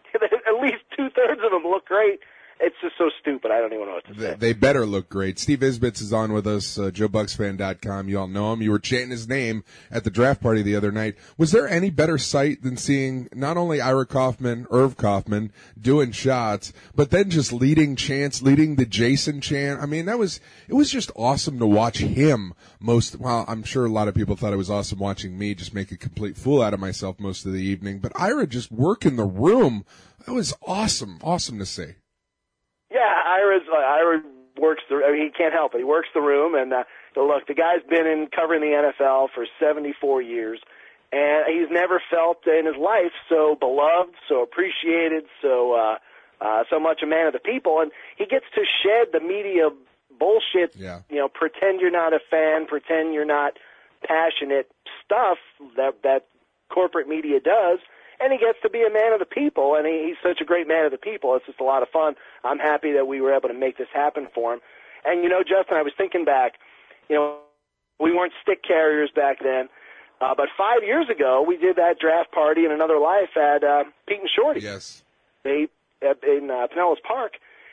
At least 2/3 of them look great. It's just so stupid. I don't even know what to say. They better look great. Steve Isbitz is on with us, JoeBucksFan.com. You all know him. You were chanting his name at the draft party the other night. Was there any better sight than seeing not only Ira Kaufman, Irv Kaufman, doing shots, but then just leading chants, leading the Jason chant? I mean, it was just awesome to watch him well, I'm sure a lot of people thought it was awesome watching me just make a complete fool out of myself most of the evening, but Ira just working the room. That was awesome. Awesome to see. Yeah, Ira works he can't help it. He works the room, and look, the guy's been covering the NFL for 74 years, and he's never felt in his life so beloved, so appreciated, so much a man of the people, and he gets to shed the media bullshit. Yeah. You know, pretend you're not a fan, pretend you're not passionate stuff that corporate media does. And he gets to be a man of the people, and he's such a great man of the people. It's just a lot of fun. I'm happy that we were able to make this happen for him. And, you know, Justin, I was thinking back, you know, we weren't stick carriers back then, but 5 years ago, we did that draft party in another life at Pete and Shorty. Yes. In Pinellas Park.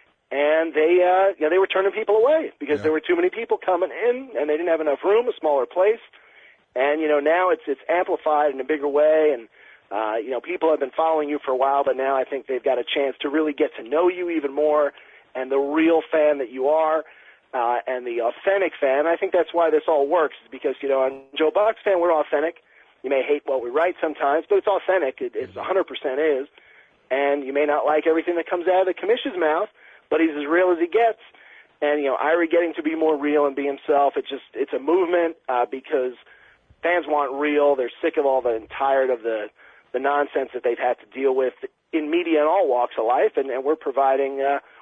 And they were turning people away because there were too many people coming in, and they didn't have enough room, a smaller place. And, you know, now it's amplified in a bigger way, and you know, people have been following you for a while, but now I think they've got a chance to really get to know you even more and the real fan that you are and the authentic fan. I think that's why this all works, is because, you know, on Joe Bucks Fan, we're authentic. You may hate what we write sometimes, but it's authentic. It's 100% is. And you may not like everything that comes out of the commission's mouth, but he's as real as he gets. And, you know, Ira getting to be more real and be himself, it's a movement because fans want real. They're sick of all and tired of the nonsense that they've had to deal with in media in all walks of life, and we're providing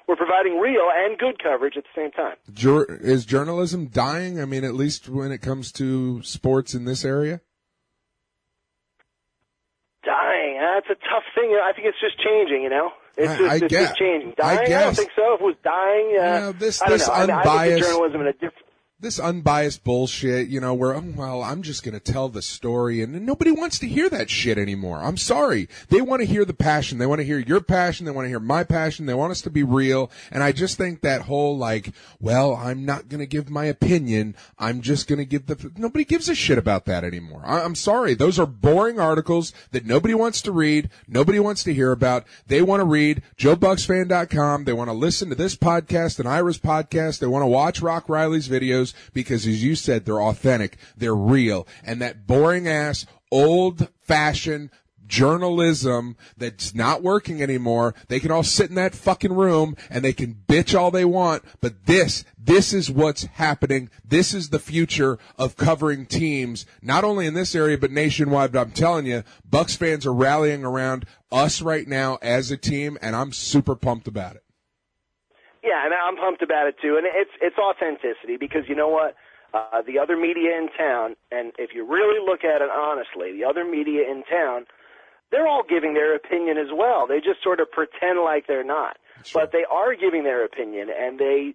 real and good coverage at the same time. Is journalism dying? I mean, at least when it comes to sports in this area? Dying? That's a tough thing. I think it's just changing, you know? It's just changing. Dying? I don't think so. If it was dying, this I don't know. unbiased, I think journalism in a different... this unbiased bullshit, where, I'm just going to tell the story, and nobody wants to hear that shit anymore. I'm sorry. They want to hear the passion. They want to hear your passion. They want to hear my passion. They want us to be real. And I just think that whole, I'm not going to give my opinion. I'm just going to give nobody gives a shit about that anymore. I'm sorry. Those are boring articles that nobody wants to read. Nobody wants to hear about. They want to read JoeBucksFan.com. They want to listen to this podcast and Ira's podcast. They want to watch Rock Riley's videos because, as you said, they're authentic, they're real, and that boring ass, old-fashioned journalism that's not working anymore, they can all sit in that fucking room and they can bitch all they want, but this is what's happening. This is the future of covering teams, not only in this area, but nationwide. But I'm telling you, Bucks fans are rallying around us right now as a team, and I'm super pumped about it. Yeah, and I'm pumped about it too, and it's authenticity, because you know what? The other media in town, and if you really look at it honestly, the other media in town, they're all giving their opinion as well. They just sort of pretend like they're not. But they are giving their opinion, and they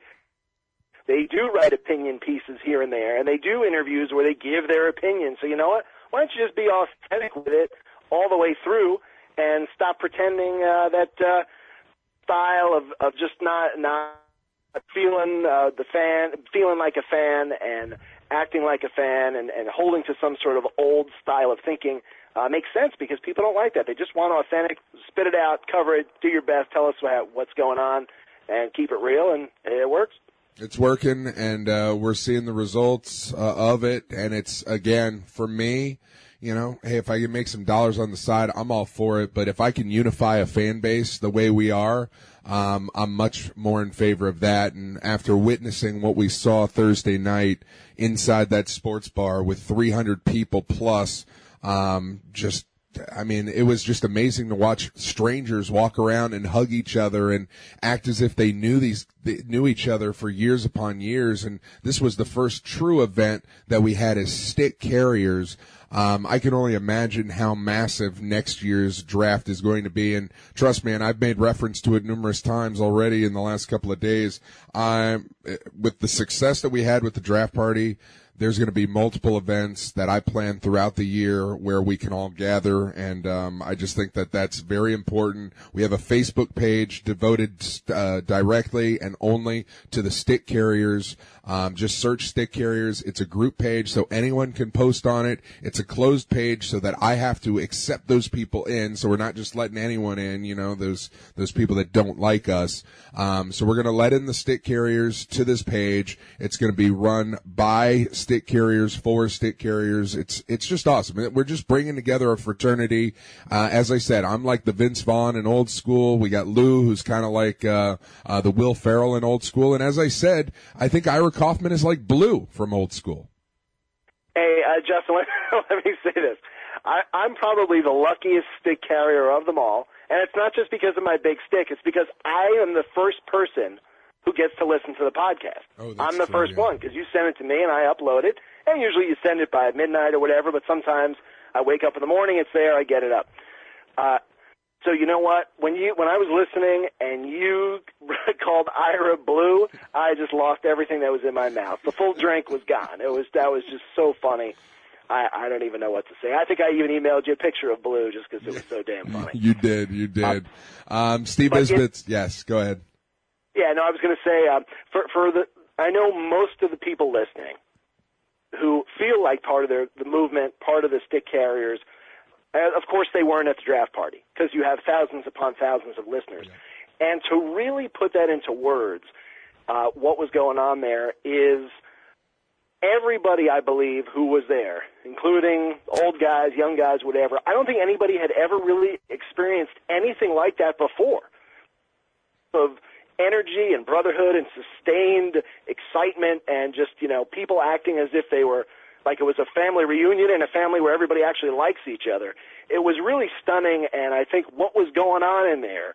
do write opinion pieces here and there, and they do interviews where they give their opinion. So you know what? Why don't you just be authentic with it all the way through and stop pretending that style of just not feeling feeling like a fan and acting like a fan and holding to some sort of old style of thinking makes sense, because people don't like that. They just want authentic, spit it out, cover it, do your best, tell us what's going on, and keep it real, and it works. It's working, and we're seeing the results of it, and it's, again, for me, hey, if I can make some dollars on the side, I'm all for it. But if I can unify a fan base the way we are, I'm much more in favor of that. And after witnessing what we saw Thursday night inside that sports bar with 300 people plus, it was just amazing to watch strangers walk around and hug each other and act as if they knew each other for years upon years. And this was the first true event that we had as Stick Carriers. I can only imagine how massive next year's draft is going to be. And trust me, and I've made reference to it numerous times already in the last couple of days. With the success that we had with the draft party, there's going to be multiple events that I plan throughout the year where we can all gather, and I just think that that's very important. We have a Facebook page devoted directly and only to the Stick Carriers. Just search Stick Carriers. It's a group page, so anyone can post on it. It's a closed page so that I have to accept those people in, so we're not just letting anyone in, those people that don't like us. So we're going to let in the Stick Carriers to this page. It's going to be run by Stick Carriers, for Stick Carriers. It's just awesome. We're just bringing together a fraternity. As I said, I'm like the Vince Vaughn in Old School. We got Lou, who's kind of like the Will Ferrell in Old School. And as I said, I think Ira Kaufman is like Blue from Old School. Hey, Justin, let me say this. I'm probably the luckiest stick carrier of them all. And it's not just because of my big stick. It's because I am the first person who gets to listen to the podcast. I'm the first one, because you send it to me and I upload it. And usually you send it by midnight or whatever, but sometimes I wake up in the morning, it's there, I get it up. So you know what? When I was listening and you called Ira Blue, I just lost everything that was in my mouth. The full drink was gone. That was just so funny. I don't even know what to say. I think I even emailed you a picture of Blue just because it was so damn funny. You did. Steve Isbitz, yes, go ahead. Yeah, no, I was going to say, I know most of the people listening who feel like part of the movement, part of the Stick Carriers. Of course, they weren't at the draft party because you have thousands upon thousands of listeners. Yeah. And to really put that into words, what was going on there is everybody, I believe, who was there, including old guys, young guys, whatever, I don't think anybody had ever really experienced anything like that before. Of energy and brotherhood and sustained excitement and just, people acting as if they were like it was a family reunion and a family where everybody actually likes each other. It was really stunning, and I think what was going on in there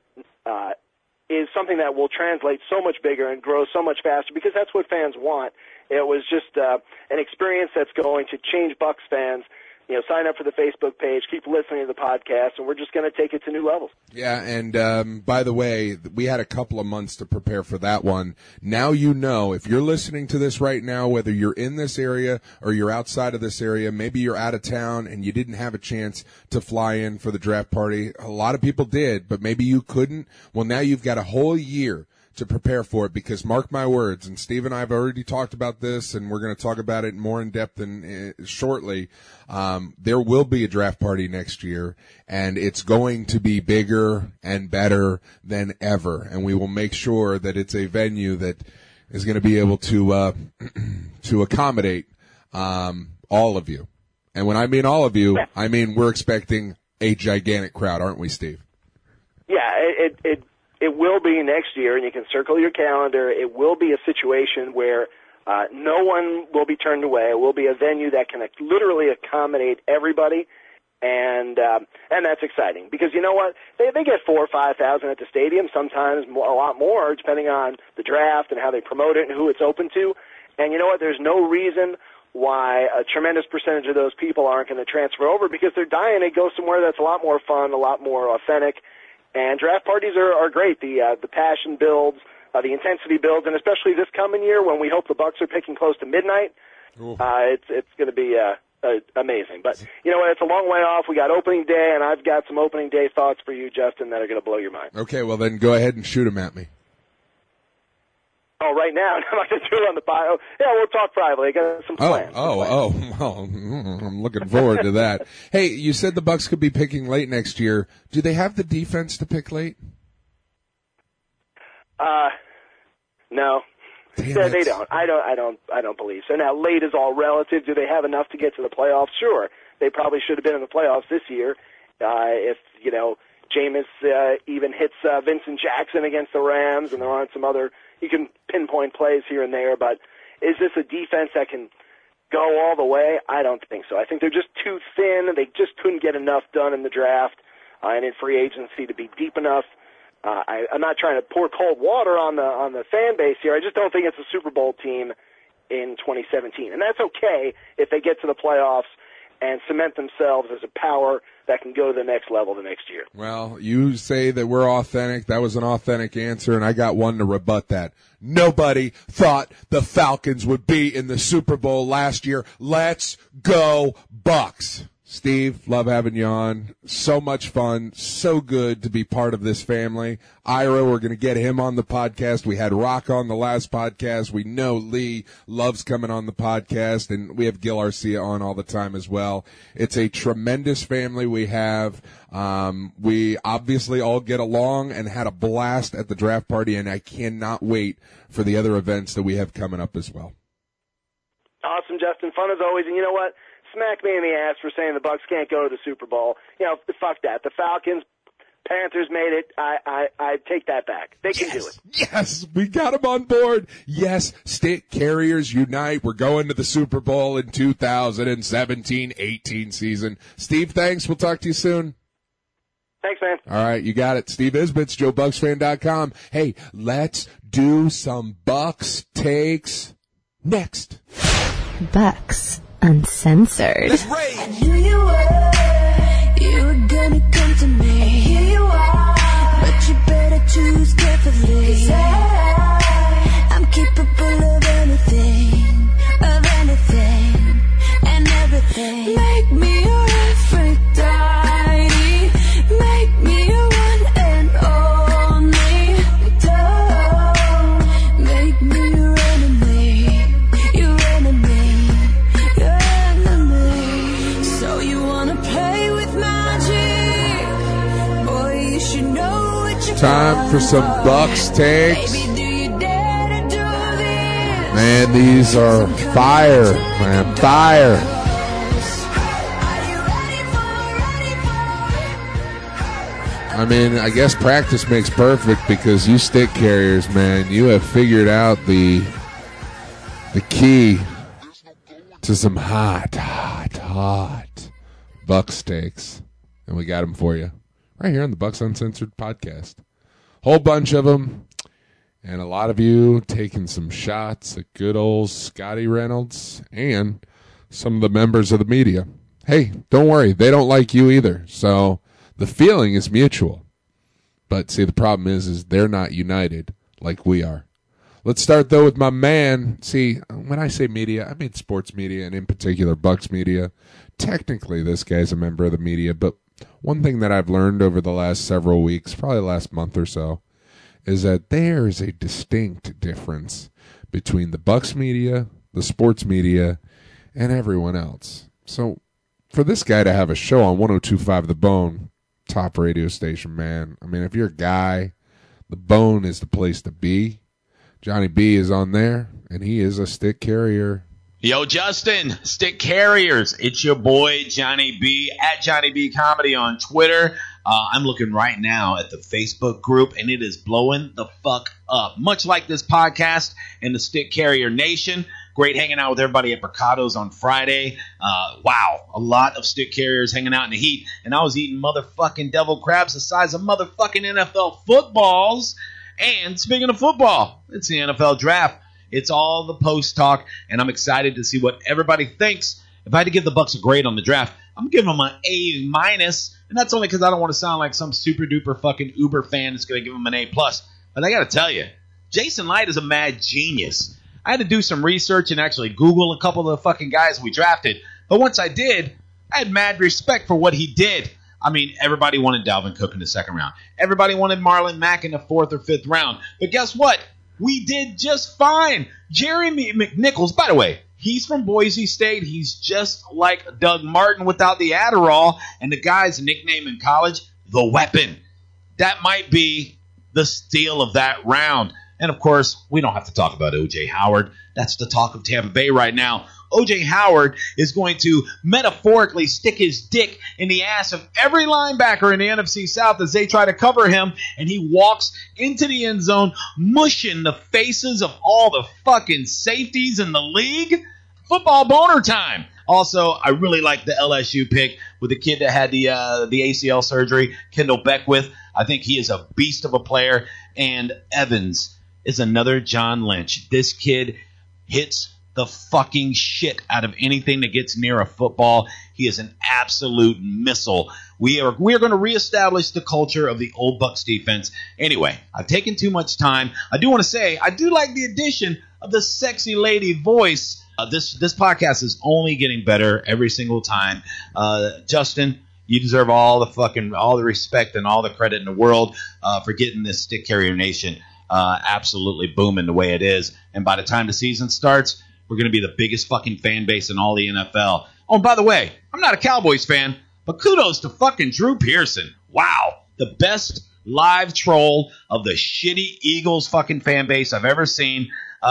is something that will translate so much bigger and grow so much faster, because that's what fans want. It was just an experience that's going to change Bucks fans, sign up for the Facebook page, keep listening to the podcast, and we're just going to take it to new levels. Yeah, and by the way, we had a couple of months to prepare for that one. Now you know, if you're listening to this right now, whether you're in this area or you're outside of this area, maybe you're out of town and you didn't have a chance to fly in for the draft party. A lot of people did, but maybe you couldn't. Well, now you've got a whole year to prepare for it, because mark my words, and Steve and I have already talked about this, and we're going to talk about it more in depth shortly. There will be a draft party next year, and it's going to be bigger and better than ever. And we will make sure that it's a venue that is going to be able to to accommodate all of you. And when I mean all of you, I mean we're expecting a gigantic crowd, aren't we, Steve? Yeah, it will be next year, and you can circle your calendar. It will be a situation where no one will be turned away. It will be a venue that can literally accommodate everybody, and that's exciting, because you know what? They get 4,000 or 5,000 at the stadium, sometimes a lot more, depending on the draft and how they promote it and who it's open to. And you know what? There's no reason why a tremendous percentage of those people aren't going to transfer over, because they're dying to go somewhere that's a lot more fun, a lot more authentic. And draft parties are great. The passion builds, the intensity builds, and especially this coming year when we hope the Bucks are picking close to midnight, it's going to be amazing. But you know what? It's a long way off. We got opening day, and I've got some opening day thoughts for you, Justin, that are going to blow your mind. Okay, well then go ahead and shoot them at me. Oh, right now? I'm not going to do it on the bio. Yeah, we'll talk privately. I got some plans. Well, I'm looking forward to that. Hey, you said the Bucks could be picking late next year. Do they have the defense to pick late? No. They don't. I don't believe so. Now, late is all relative. Do they have enough to get to the playoffs? Sure. They probably should have been in the playoffs this year. If, Jameis even hits Vincent Jackson against the Rams, and there aren't some other, you can pinpoint plays here and there, but is this a defense that can go all the way? I don't think so. I think they're just too thin. They just couldn't get enough done in the draft and in free agency to be deep enough. I'm not trying to pour cold water on the fan base here. I just don't think it's a Super Bowl team in 2017. And that's okay if they get to the playoffs and cement themselves as a power that can go to the next level the next year. Well, you say that we're authentic. That was an authentic answer, and I got one to rebut that. Nobody thought the Falcons would be in the Super Bowl last year. Let's go, Bucks. Steve, love having you on. So much fun. So good to be part of this family. Ira, we're going to get him on the podcast. We had Rock on the last podcast. We know Lee loves coming on the podcast, and we have Gil Arcia on all the time as well. It's a tremendous family we have. We obviously all get along and had a blast at the draft party, and I cannot wait for the other events that we have coming up as well. Awesome, Justin. Fun as always. And you know what? Smack me in the ass for saying the Bucks can't go to the Super Bowl. Fuck that. The Falcons, Panthers made it. I take that back. They can do it. Yes, we got them on board. Yes, Stick Carriers unite. We're going to the Super Bowl in 2017-18 season. Steve, thanks. We'll talk to you soon. Thanks, man. All right, you got it. Steve Isbitz, JoeBucksFan.com. Hey, let's do some Bucks takes next. Bucks Uncensored. I knew you were gonna come to me. Here you are, but you better choose carefully. 'Cause I'm capable of anything, and everything. Make me your Aphrodite, make me your one and only. Don't make me your enemy. So you wanna play with magic? Boy, you should know what you're Time for some Bucks takes. Baby, do you dare to do this? Man, these are fire, man, fire. I mean, I guess practice makes perfect, because you Stick Carriers, man, you have figured out the key to some hot Bucks takes, and we got them for you right here on the Bucks Uncensored podcast. Whole bunch of them, and a lot of you taking some shots at good old Scotty Reynolds and some of the members of the media. hey, don't worry, they don't like you either. So the feeling is mutual. But see, the problem is they're not united like we are. Let's start, though, with my man. See, when I say media, I mean sports media, and in particular Bucks media. Technically, this guy's a member of the media, but one thing that I've learned over the last several weeks, probably the last month or so, is that there is a distinct difference between the Bucks media, the sports media, and everyone else. So for this guy to have a show on 102.5 The Bone, top radio station, man, I mean, if you're a guy, The Bone is the place to be. Johnny B is on there, and he is a stick carrier. Yo, Justin, Stick Carriers. It's your boy, Johnny B, at Johnny B Comedy on Twitter. I'm looking right now at the Facebook group, and it is blowing the fuck up. Much like this podcast and the Stick Carrier Nation. Great hanging out with everybody at Mercado's on Friday. Wow, a lot of stick carriers hanging out in the heat. And I was eating motherfucking devil crabs the size of motherfucking NFL footballs. And speaking of football, it's the NFL draft. It's all the post talk, and I'm excited to see what everybody thinks. If I had to give the Bucks a grade on the draft, I'm giving them an A-, and that's only because I don't want to sound like some super-duper fucking Uber fan that's going to give them an A+. But I got to tell you, Jason Light is a mad genius. I had to do some research and actually Google a couple of the fucking guys we drafted. But once I did, I had mad respect for what he did. I mean, everybody wanted Dalvin Cook in the second round. Everybody wanted Marlon Mack in the 4th or 5th round. But guess what? We did just fine. Jeremy McNichols, by the way, he's from Boise State. He's just like Doug Martin without the Adderall. And the guy's nickname in college, The Weapon. That might be the steal of that round. And, of course, we don't have to talk about O.J. Howard. That's the talk of Tampa Bay right now. O.J. Howard is going to metaphorically stick his dick in the ass of every linebacker in the NFC South as they try to cover him, and he walks into the end zone mushing the faces of all the fucking safeties in the league. Football boner time. Also, I really like the LSU pick with the kid that had the ACL surgery, Kendall Beckwith. I think he is a beast of a player. And Evans is another John Lynch. This kid hits the fucking shit out of anything that gets near a football. He is an absolute missile. We are going to reestablish the culture of the old Bucks defense. Anyway, I've taken too much time. I do want to say, I do like the addition of the sexy lady voice. This podcast is only getting better every single time. Justin, you deserve all the respect and all the credit in the world for getting this Stick Carrier Nation absolutely booming the way it is. And by the time the season starts, we're going to be the biggest fucking fan base in all the NFL. Oh, and by the way, I'm not a Cowboys fan, but kudos to fucking Drew Pearson. Wow. The best live troll of the shitty Eagles fucking fan base I've ever seen.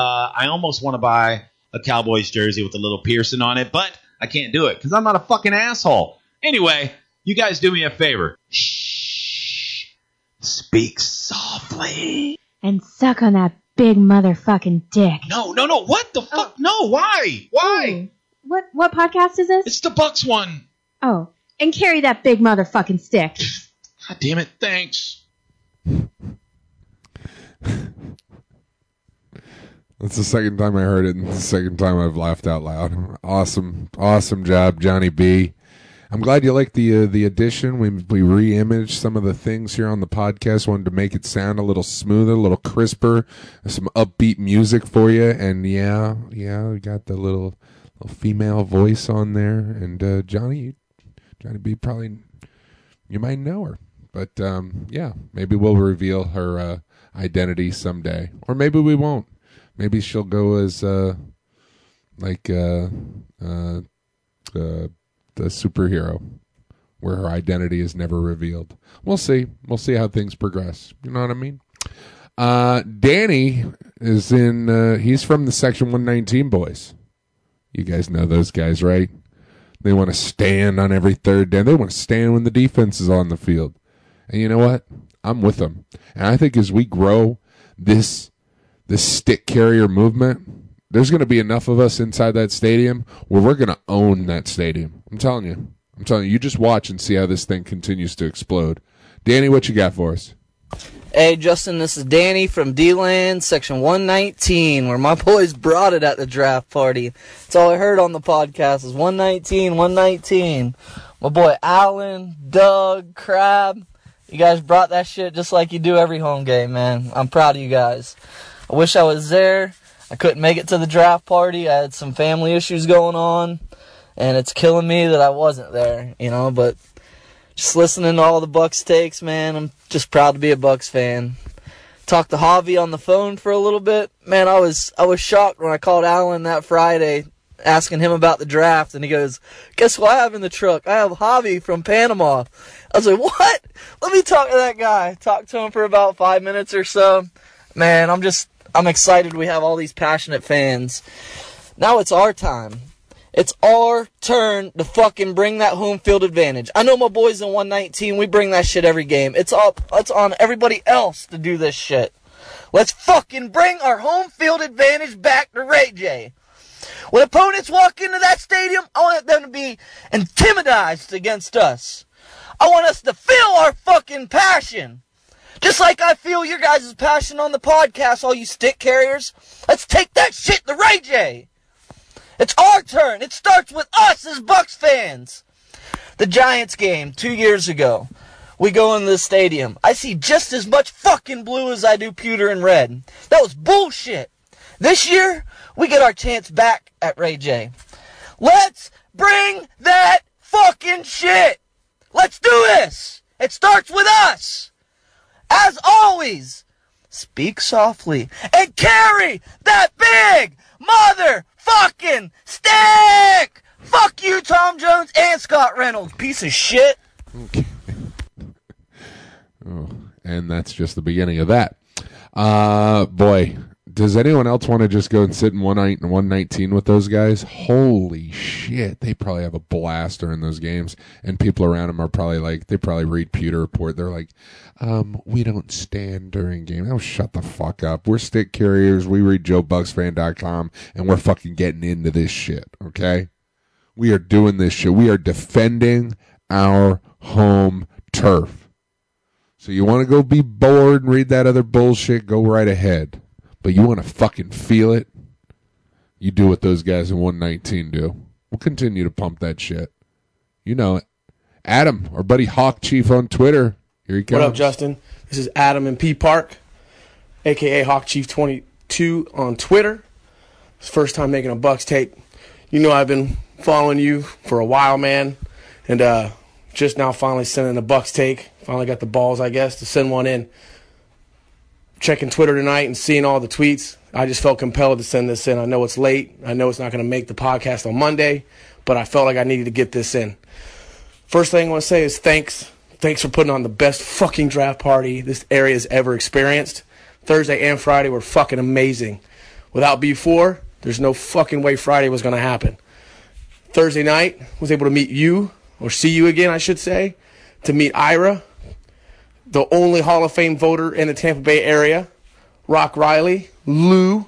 I almost want to buy a Cowboys jersey with a little Pearson on it, but I can't do it because I'm not a fucking asshole. Anyway, you guys do me a favor. Shh. Speak softly. And suck on that big motherfucking dick. No. What the fuck? No, why? Why? What podcast is this? It's the Bucks one. Oh, and carry that big motherfucking stick. God damn it, thanks. That's the second time I heard it, and the second time I've laughed out loud. Awesome job, Johnny B. I'm glad you liked the addition. We re-imaged some of the things here on the podcast. Wanted to make it sound a little smoother, a little crisper, some upbeat music for you. And yeah, we got the little female voice on there. And Johnny B, probably you might know her, but yeah, maybe we'll reveal her identity someday, or maybe we won't. Maybe she'll go as the superhero, where her identity is never revealed. We'll see. We'll see how things progress. You know what I mean? Danny is in. He's from the Section 119 boys. You guys know those guys, right? They want to stand on every third down. They want to stand when the defense is on the field. And you know what? I'm with them. And I think as we grow this stick carrier movement, there's going to be enough of us inside that stadium where we're going to own that stadium. I'm telling you. You just watch and see how this thing continues to explode. Danny, what you got for us? Hey, Justin, this is Danny from D-Land, Section 119, where my boys brought it at the draft party. That's all I heard on the podcast is 119, 119. My boy Alan, Doug, Crab, you guys brought that shit just like you do every home game, man. I'm proud of you guys. I wish I was there. I couldn't make it to the draft party. I had some family issues going on, and it's killing me that I wasn't there, but just listening to all the Bucks takes, man, I'm just proud to be a Bucks fan. Talked to Javi on the phone for a little bit. Man, I was shocked when I called Alan that Friday asking him about the draft, and he goes, guess what I have in the truck? I have Javi from Panama. I was like, what? Let me talk to that guy. Talked to him for about 5 minutes or so. Man, I'm excited we have all these passionate fans. Now it's our time. It's our turn to fucking bring that home field advantage. I know my boys in 119, we bring that shit every game. It's on everybody else to do this shit. Let's fucking bring our home field advantage back to Ray J. When opponents walk into that stadium, I want them to be intimidated against us. I want us to feel our fucking passion. Just like I feel your guys' passion on the podcast, all you stick carriers. Let's take that shit to Ray J. It's our turn. It starts with us as Bucks fans. The Giants game 2 years ago. We go into the stadium. I see just as much fucking blue as I do pewter and red. That was bullshit. This year, we get our chance back at Ray J. Let's bring that fucking shit. Let's do this. It starts with us. As always, speak softly and carry that big motherfucking stick! Fuck you, Tom Jones and Scott Reynolds, piece of shit. Okay. And that's just the beginning of that. Boy, does anyone else want to just go and sit in 119 with those guys? Holy shit, they probably have a blast during those games, and people around them are probably like, they probably read Pewter Report. They're like, we don't stand during games. Oh, shut the fuck up. We're stick carriers. We read JoeBucksFan.com, and we're fucking getting into this shit, okay? We are doing this shit. We are defending our home turf. So you want to go be bored and read that other bullshit, go right ahead. But you want to fucking feel it, you do what those guys in 119 do. We'll continue to pump that shit. You know it. Adam, our buddy Hawk Chief on Twitter. Here he comes. What up, Justin? This is Adam in P Park, a.k.a. Hawk Chief 22 on Twitter. It's the first time making a Bucks take. You know I've been following you for a while, man. And just now finally sending a Bucks take. Finally got the balls, I guess, to send one in. Checking Twitter tonight and seeing all the tweets, I just felt compelled to send this in. I know it's late. I know it's not going to make the podcast on Monday, but I felt like I needed to get this in. First thing I want to say is thanks. Thanks for putting on the best fucking draft party this area has ever experienced. Thursday and Friday were fucking amazing. Without B4, there's no fucking way Friday was going to happen. Thursday night, was able to meet you, or see you again, I should say, to meet Ira, the only Hall of Fame voter in the Tampa Bay area, Rock Riley, Lou,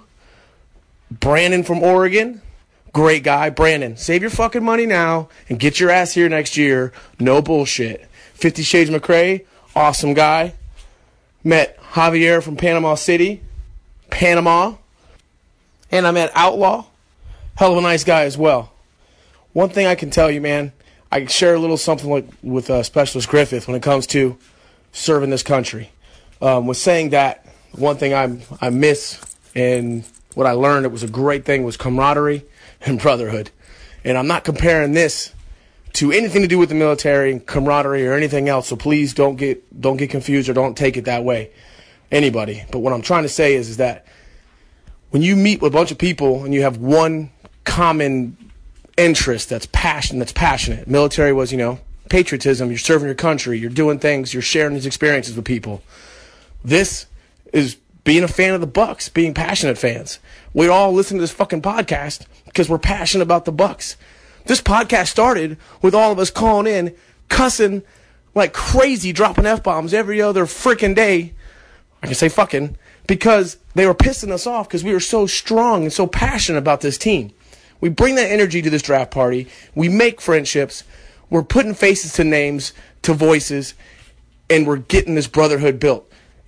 Brandon from Oregon, great guy. Brandon, save your fucking money now and get your ass here next year. No bullshit. 50 Shades McCray, awesome guy. Met Javier from Panama City, Panama. And I met Outlaw, hell of a nice guy as well. One thing I can tell you, man, I share a little something like with Specialist Griffith when it comes to serving this country. Was saying that one thing I miss and what I learned, it was a great thing, was camaraderie and brotherhood. And I'm not comparing this to anything to do with the military, camaraderie, or anything else. So please don't get confused or don't take it that way, anybody. But what I'm trying to say is that when you meet with a bunch of people and you have one common interest that's passionate. Military was, patriotism. You're serving your country. You're doing things. You're sharing these experiences with people. This is being a fan of the Bucks, being passionate fans. We all listen to this fucking podcast because we're passionate about the Bucks. This podcast started with all of us calling in, cussing like crazy, dropping F-bombs every other freaking day. I can say fucking, because they were pissing us off because we were so strong and so passionate about this team. We bring that energy to this draft party. We make friendships. We're putting faces to names, to voices, and we're getting this brotherhood built.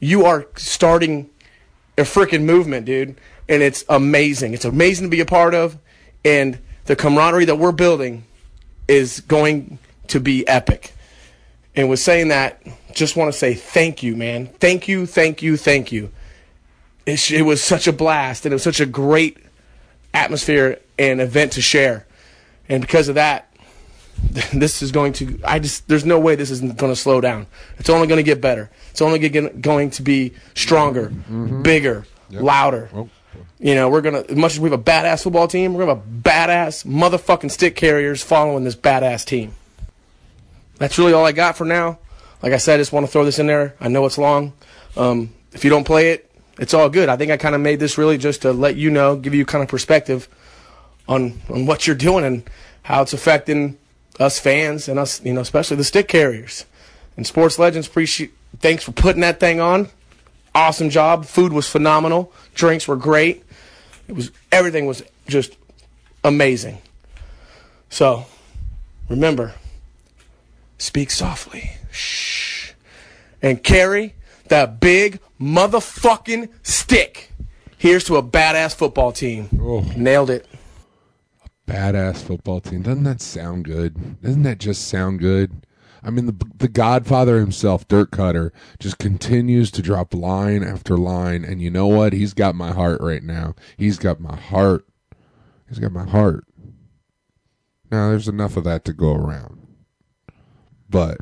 you are starting a freaking movement, dude. And it's amazing. It's amazing to be a part of. And the camaraderie that we're building is going to be epic. And with saying that, just want to say thank you, man. Thank you, thank you, thank you. It was such a blast, and it was such a great atmosphere and event to share. And because of that, this is going to, there's no way this isn't going to slow down. It's only going to get better. It's only going to be stronger, bigger, louder. You know, we're going to, as much as we have a badass football team, we're going to have a badass motherfucking stick carriers following this badass team. That's really all I got for now. Like I said, I just want to throw this in there. I know it's long. If you don't play it, it's all good. I think I kind of made this really just to let you know, give you kind of perspective on what you're doing and how it's affecting us fans and us, you know, especially the stick carriers. And Sports Legends, thanks for putting that thing on. Awesome job. Food was phenomenal. Drinks were great. Everything was just amazing. So, remember, speak softly. Shh. And carry that big motherfucking stick. Here's to a badass football team. Oh. Nailed it. A badass football team. Doesn't that sound good? Doesn't that just sound good? I mean, the Godfather himself, Dirk Cutter, just continues to drop line after line. And you know what? He's got my heart right now. He's got my heart. He's got my heart. Now, there's enough of that to go around. But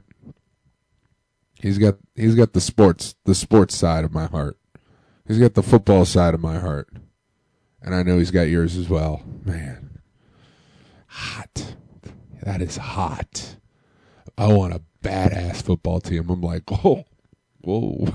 he's got the sports side of my heart. He's got the football side of my heart. And I know he's got yours as well. Man. Hot. That is hot. I want a badass football team. I'm like, oh, whoa.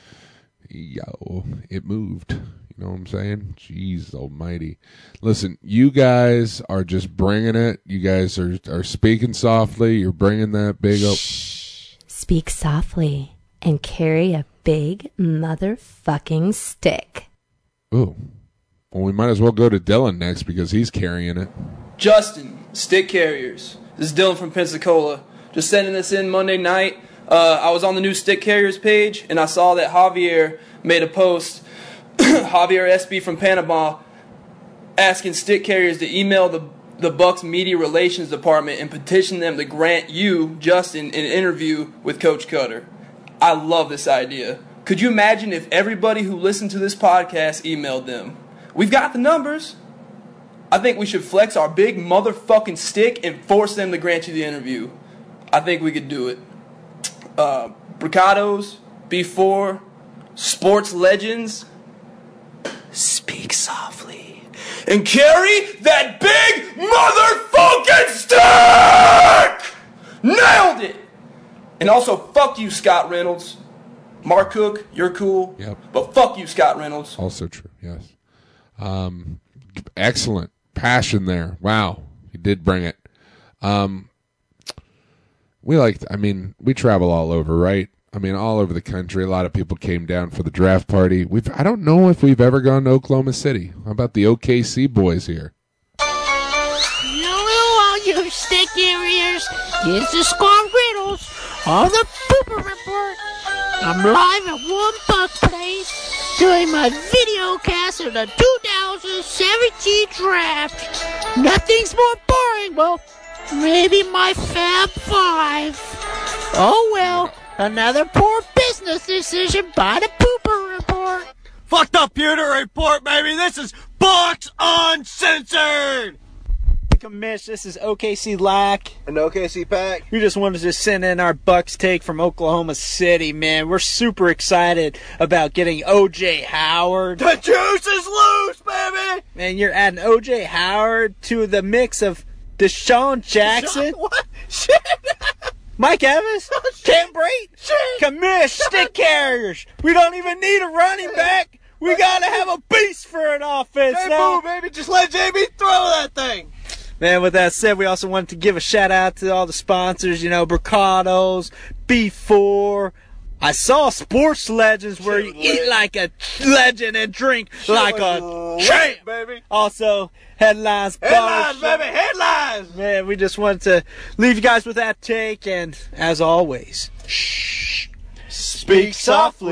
Yo, it moved. You know what I'm saying? Jeez almighty. Listen, you guys are just bringing it. You guys are speaking softly. You're bringing that big up. Speak softly and carry a big motherfucking stick. Ooh. Well, we might as well go to Dylan next because he's carrying it. Justin, Stick Carriers. This is Dylan from Pensacola. Just sending this in Monday night. I was on the new Stick Carriers page, and I saw that Javier made a post, Javier SB from Panama, asking Stick Carriers to email the Bucs Media Relations Department and petition them to grant you, Justin, an interview with Coach Cutter. I love this idea. Could you imagine if everybody who listened to this podcast emailed them? We've got the numbers. I think we should flex our big motherfucking stick and force them to grant you the interview. I think we could do it. Bricados, B4, Sports Legends, speak softly and carry that big motherfucking stick! Nailed it! And also, fuck you, Scott Reynolds. Mark Cook, you're cool. Yep. But fuck you, Scott Reynolds. Also true, yes. Excellent passion there. Wow, he did bring it. We travel all over, right? I mean, all over the country. A lot of people came down for the draft party. I don't know if we've ever gone to Oklahoma City. How about the OKC boys here? Hello, all you stick carriers. It's the Scott Reynolds on the Pooper Report. I'm live at One Buck Place doing my video cast of the 2017 draft. Nothing's more boring, well, maybe my Fab Five. Oh well, another poor business decision by the Pooper Report. Fuck the Pewter Report, baby. This is Bucs Uncensored. Commish, this is OKC Lack. And OKC Pack. We just wanted to send in our Bucks take from Oklahoma City, man. We're super excited about getting O.J. Howard. The juice is loose, baby! Man, you're adding O.J. Howard to the mix of Deshaun Jackson. What? Shit! Mike Evans? Cam Brate? Commish, Stick Carriers. We don't even need a running back. We gotta have a beast for an offense hey, now. Boo, baby, just let JB throw that thing. Man, with that said, we also wanted to give a shout out to all the sponsors, Bricados, B4. I saw Sports Legends where you eat like a legend and drink like a champ, baby. Also, Headlines, baby, headlines. Man, we just wanted to leave you guys with that take, and as always, shh, speak softly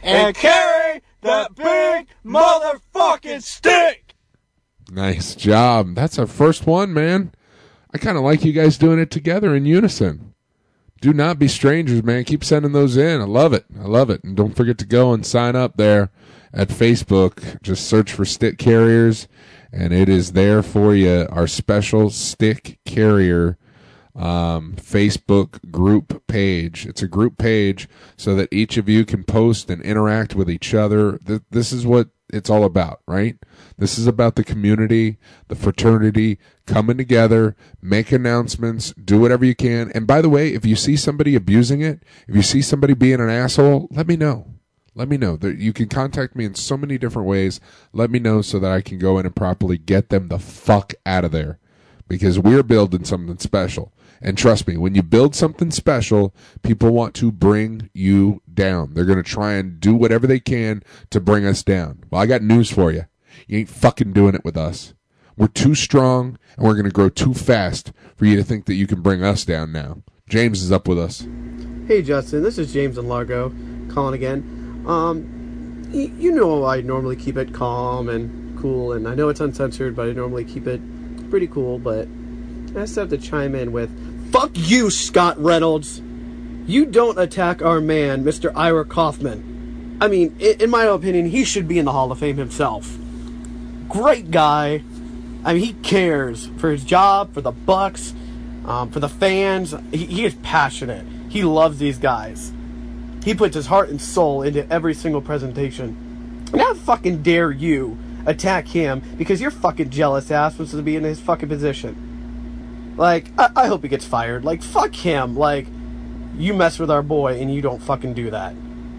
and carry that big motherfucking stick. Nice job. That's our first one, man. I kind of like you guys doing it together in unison. Do not be strangers, man. Keep sending those in. I love it. I love it. And don't forget to go and sign up there at Facebook. Just search for Stick Carriers, and it is there for you. Our special Stick Carrier Facebook group page. It's a group page so that each of you can post and interact with each other. This is what it's all about, right? This is about the community, the fraternity, coming together, make announcements, do whatever you can. And by the way, if you see somebody abusing it, if you see somebody being an asshole, let me know. Let me know. You can contact me in so many different ways. Let me know so that I can go in and properly get them the fuck out of there. Because we're building something special. And trust me, when you build something special, people want to bring you down. They're going to try and do whatever they can to bring us down. Well, I got news for you. You ain't fucking doing it with us. We're too strong, and we're going to grow too fast for you to think that you can bring us down now. James is up with us. Hey, Justin. This is James in Largo calling again. You know I normally keep it calm and cool, and I know it's uncensored, but I normally keep it pretty cool, but I just have to chime in with, fuck you, Scott Reynolds. You don't attack our man, Mr. Ira Kaufman. I mean, in my opinion, he should be in the Hall of Fame himself. Great guy. I mean, he cares for his job, for the Bucks, for the fans. He is passionate. He loves these guys. He puts his heart and soul into every single presentation. And how fucking dare you attack him because your fucking jealous ass wants to be in his fucking position. Like, I hope he gets fired. Like, fuck him. Like, you mess with our boy and you don't fucking do that.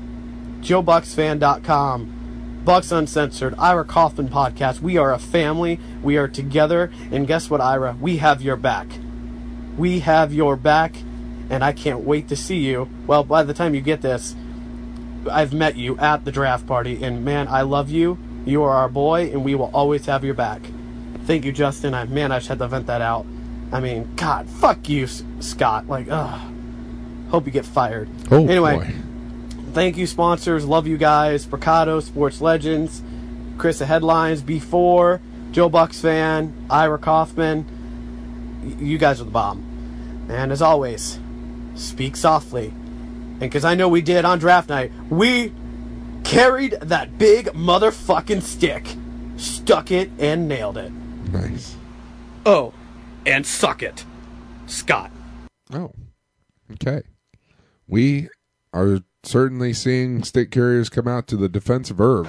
JoeBucksFan.com, Bucks Uncensored, Ira Kaufman Podcast. We are a family. We are together. And guess what, Ira? We have your back. We have your back. And I can't wait to see you. Well, by the time you get this, I've met you at the draft party. And, man, I love you. You are our boy. And we will always have your back. Thank you, Justin. I just had to vent that out. I mean, God, fuck you, Scott. Like, hope you get fired. Oh, anyway, boy. Thank you, sponsors. Love you guys. Mercado, Sports Legends, Chris of Headlines, B4, Joe Bucks Fan, Ira Kaufman. You guys are the bomb. And as always, speak softly. And because I know we did on draft night, we carried that big motherfucking stick, stuck it, and nailed it. Nice. Oh. And suck it, Scott. Oh, okay. We are certainly seeing Stick Carriers come out to the defense of Irv.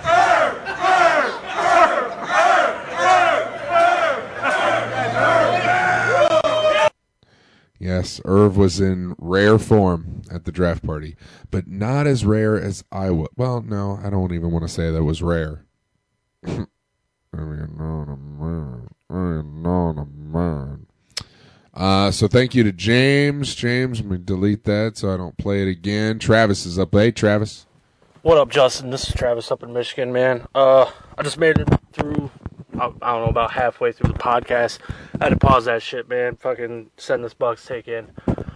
Yes, Irv was in rare form at the draft party, but not as rare as I was. Well, no, I don't even want to say that was rare. So thank you to James. James, let me delete that so I don't play it again. Travis is up. Hey, Travis. What up, Justin? This is Travis up in Michigan, man. I just made it through, I don't know, about halfway through the podcast. I had to pause that shit, man. Fucking send this Bucks take in.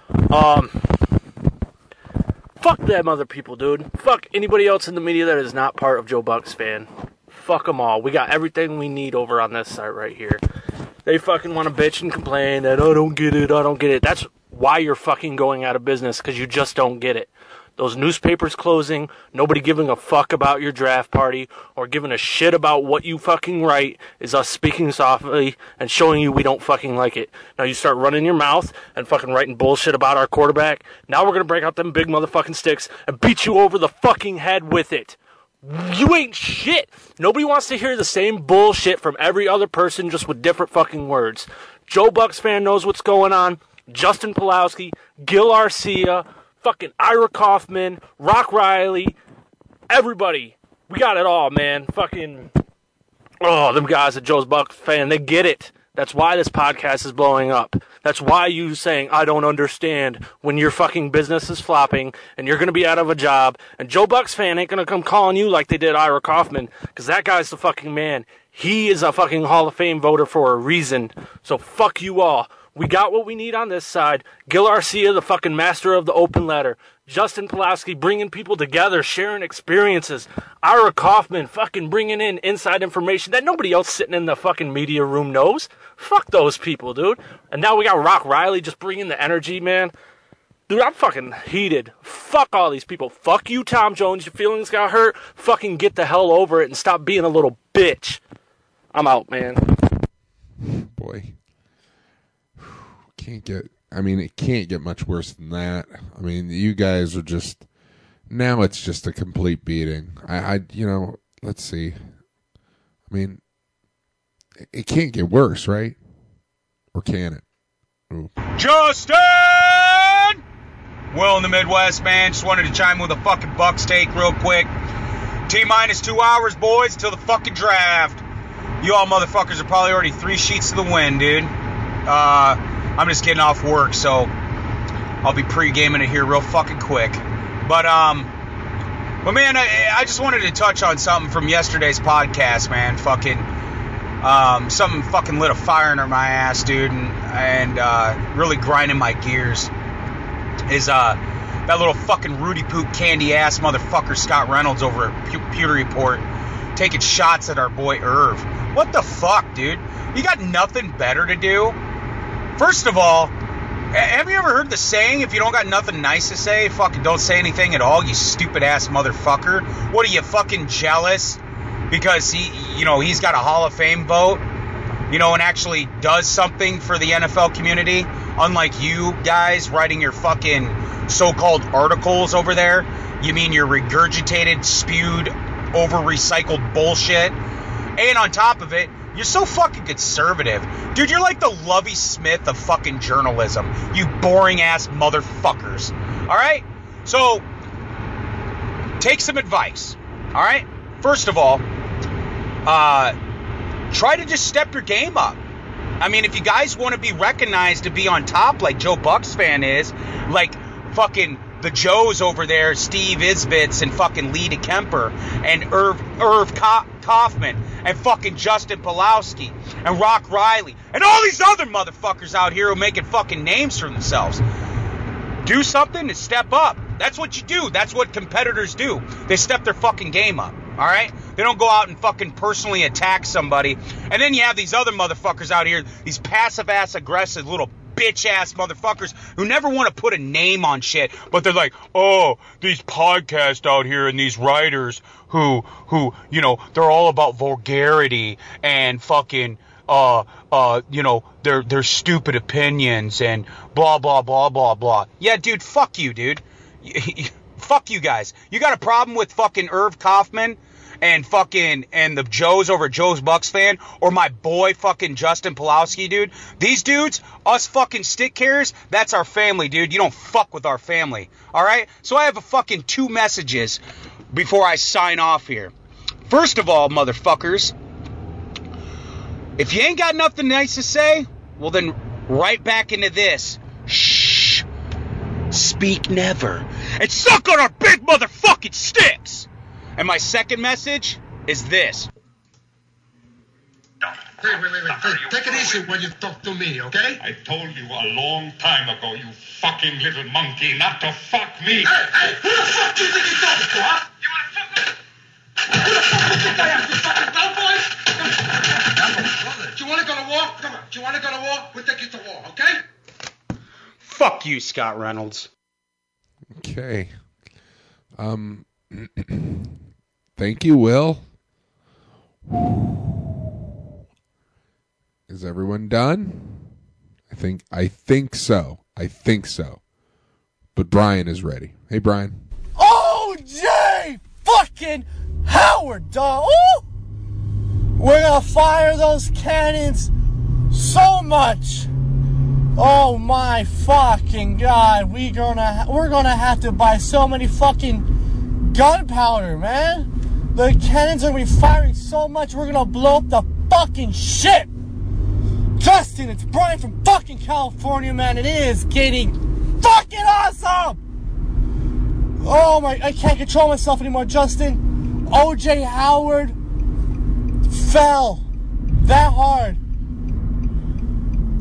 Fuck them other people, dude. Fuck anybody else in the media that is not part of Joe Bucks fan. Fuck them all. We got everything we need over on this site right here. They fucking want to bitch and complain that, oh, I don't get it. That's why you're fucking going out of business, because you just don't get it. Those newspapers closing, nobody giving a fuck about your draft party or giving a shit about what you fucking write is us speaking softly and showing you we don't fucking like it. Now you start running your mouth and fucking writing bullshit about our quarterback. Now we're going to break out them big motherfucking sticks and beat you over the fucking head with it. You ain't shit. Nobody wants to hear the same bullshit from every other person, just with different fucking words. Joe Bucks fan knows what's going on. Justin Pulowski, Gil Arcia, fucking Ira Kaufman, Rock Riley, everybody. We got it all, man. Fucking, oh, them guys at Joe's Bucks fan, they get it. That's why this podcast is blowing up. That's why you saying, I don't understand, when your fucking business is flopping and you're going to be out of a job. And Joe Bucks fan ain't going to come calling you like they did Ira Kaufman, because that guy's the fucking man. He is a fucking Hall of Fame voter for a reason. So fuck you all. We got what we need on this side. Gil Arcia, the fucking master of the open letter. Justin Pulaski bringing people together, sharing experiences. Ira Kaufman fucking bringing in inside information that nobody else sitting in the fucking media room knows. Fuck those people, dude. And now we got Rock Riley just bringing the energy, man. Dude, I'm fucking heated. Fuck all these people. Fuck you, Tom Jones. Your feelings got hurt. Fucking get the hell over it and stop being a little bitch. I'm out, man. Boy. It can't get much worse than that. I mean, you guys are just, now it's just a complete beating. Let's see. I mean, it can't get worse, right? Or can it? Ooh. Justin! Will in the Midwest, man. Just wanted to chime with a fucking Bucks take real quick. T-minus 2 hours, boys, till the fucking draft. You all motherfuckers are probably already 3 sheets to the wind, dude. I'm just getting off work, so I'll be pre-gaming it here real fucking quick. But man, I just wanted to touch on something from yesterday's podcast, man. Something fucking lit a fire under my ass, dude, and really grinding my gears. Is that little fucking Rudy Poop candy ass motherfucker Scott Reynolds over at Pewter Report taking shots at our boy Irv. What the fuck, dude? You got nothing better to do? First of all, have you ever heard the saying, if you don't got nothing nice to say, fucking don't say anything at all, you stupid ass motherfucker? What are you, fucking jealous? Because he's got a Hall of Fame vote, and actually does something for the NFL community, unlike you guys writing your fucking so-called articles over there. You mean your regurgitated, spewed, over-recycled bullshit? And on top of it, you're so fucking conservative. Dude, you're like the Lovie Smith of fucking journalism. You boring-ass motherfuckers. Alright? So, take some advice. Alright? First of all, try to just step your game up. I mean, if you guys want to be recognized to be on top like Joe Bucks fan is, like fucking the Joes over there, Steve Isbitz and fucking Lee DeKemper and Irv Kaufman and fucking Justin Pulaski and Rock Riley and all these other motherfuckers out here who are making fucking names for themselves. Do something and step up. That's what you do. That's what competitors do. They step their fucking game up. Alright? They don't go out and fucking personally attack somebody. And then you have these other motherfuckers out here, these passive-ass aggressive little bitch-ass motherfuckers who never want to put a name on shit, but they're like, oh, these podcasts out here and these writers who, they're all about vulgarity and fucking, their stupid opinions and blah, blah, blah, blah, blah. Yeah, dude, fuck you, dude. Fuck you guys. You got a problem with fucking Irv Kaufman and the Joes over at Joe's Bucks fan, or my boy fucking Justin Pulaski, dude? These dudes, us fucking stick carriers, that's our family, dude. You don't fuck with our family, alright? So I have a fucking 2 messages before I sign off here. First of all, motherfuckers, if you ain't got nothing nice to say, well then right back into this. Shh. Speak never. And suck on our big motherfucking sticks! And my second message is this. Wait. Take it easy when you talk to me, okay? I told you a long time ago, you fucking little monkey, not to fuck me. Hey, who the fuck do you think you're talking to, huh? You wanna fuck me? Who the fuck do you think I am, you fucking cowboy? Do you wanna go to war? Come on, do you wanna go to war? We'll take you to war, okay? Fuck you, Scott Reynolds. Okay. Thank you, Will. Is everyone done? I think so. But Brian is ready. Hey, Brian. O.J. fucking Howard, dog. Ooh! We're gonna fire those cannons so much. Oh my fucking God. We're gonna have to buy so many fucking gunpowder, man. The cannons are gonna be firing so much we're gonna blow up the fucking ship. Justin, it's Brian from fucking California, man. It is getting fucking awesome. Oh my, I can't control myself anymore, Justin. O.J. Howard fell that hard.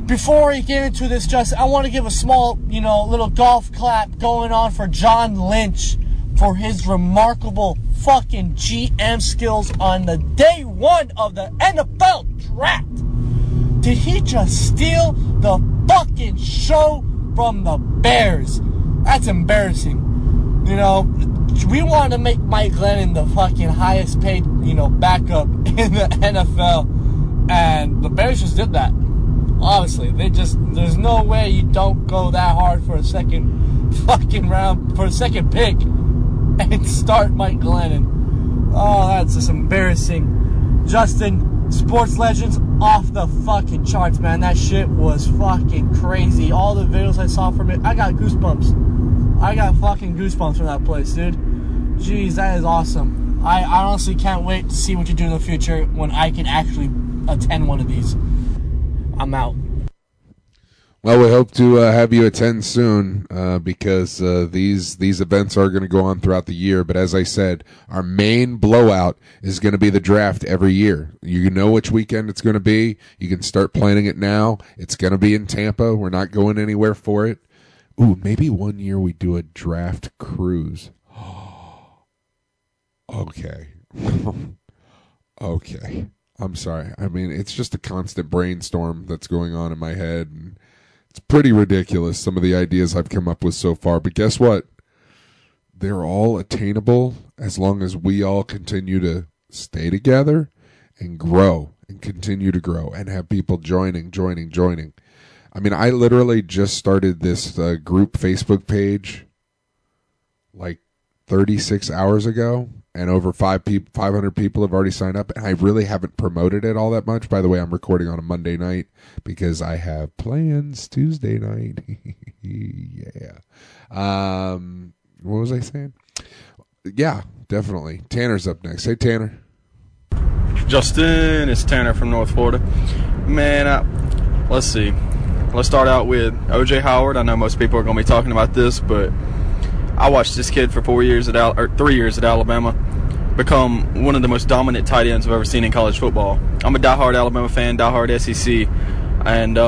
before we get into this, Justin, I want to give a small, little golf clap going on for John Lynch for his remarkable fucking GM skills on the day one of the NFL draft. Did he just steal the fucking show from the Bears? That's embarrassing. We wanted to make Mike Glennon the fucking highest paid, backup in the NFL. And the Bears just did that. Honestly, there's no way you don't go that hard for a second fucking round, for a second pick, and start Mike Glennon. Oh, that's just embarrassing. Justin, Sports Legends off the fucking charts, man. That shit was fucking crazy. All the videos I saw from it, I got goosebumps. I got fucking goosebumps from that place, dude. Jeez, that is awesome. I honestly can't wait to see what you do in the future when I can actually attend one of these. I'm out. Well, we hope to have you attend soon because these events are going to go on throughout the year. But as I said, our main blowout is going to be the draft every year. You know which weekend it's going to be. You can start planning it now. It's going to be in Tampa. We're not going anywhere for it. Ooh, maybe one year we do a draft cruise. Okay. Okay. I'm sorry. I mean, it's just a constant brainstorm that's going on in my head. And it's pretty ridiculous, some of the ideas I've come up with so far. But guess what? They're all attainable as long as we all continue to stay together and grow and continue to grow and have people joining. I mean, I literally just started this group Facebook page like 36 hours ago. And over 500 people have already signed up. And I really haven't promoted it all that much. By the way, I'm recording on a Monday night because I have plans Tuesday night. Yeah. What was I saying? Yeah, definitely. Tanner's up next. Hey, Tanner. Justin, it's Tanner from North Florida. Man, let's see. Let's start out with O.J. Howard. I know most people are going to be talking about this, but I watched this kid for 3 years at Alabama become one of the most dominant tight ends I've ever seen in college football. I'm a diehard Alabama fan, diehard SEC, and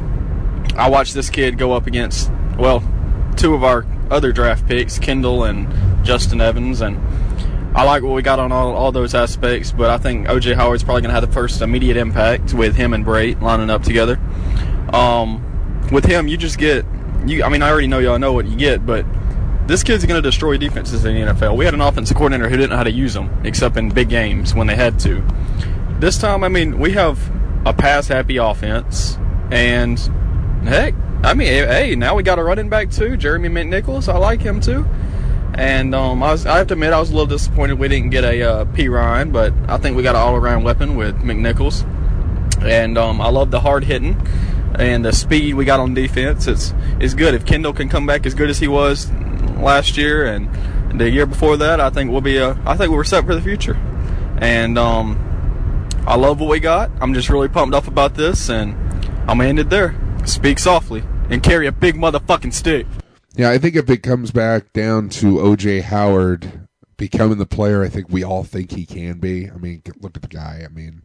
I watched this kid go up against, two of our other draft picks, Kendall and Justin Evans, and I like what we got on all those aspects, but I think O.J. Howard's probably going to have the first immediate impact with him and Brait lining up together. With him, you just get, I already know y'all know what you get, but this kid's going to destroy defenses in the NFL. We had an offensive coordinator who didn't know how to use them, except in big games when they had to. This time, we have a pass-happy offense, and heck, now we got a running back too, Jeremy McNichols. I like him too. And I have to admit, I was a little disappointed we didn't get a P. Ryan, but I think we got an all-around weapon with McNichols. And I love the hard hitting and the speed we got on defense. It's good. If Kendall can come back as good as he was last year and the year before that, I think we're set for the future. And I love what we got. I'm just really pumped up about this, and I'm gonna end it there. Speak softly and carry a big motherfucking stick. Yeah, I think if it comes back down to O.J. Howard becoming the player I think we all think he can be. Look at the guy.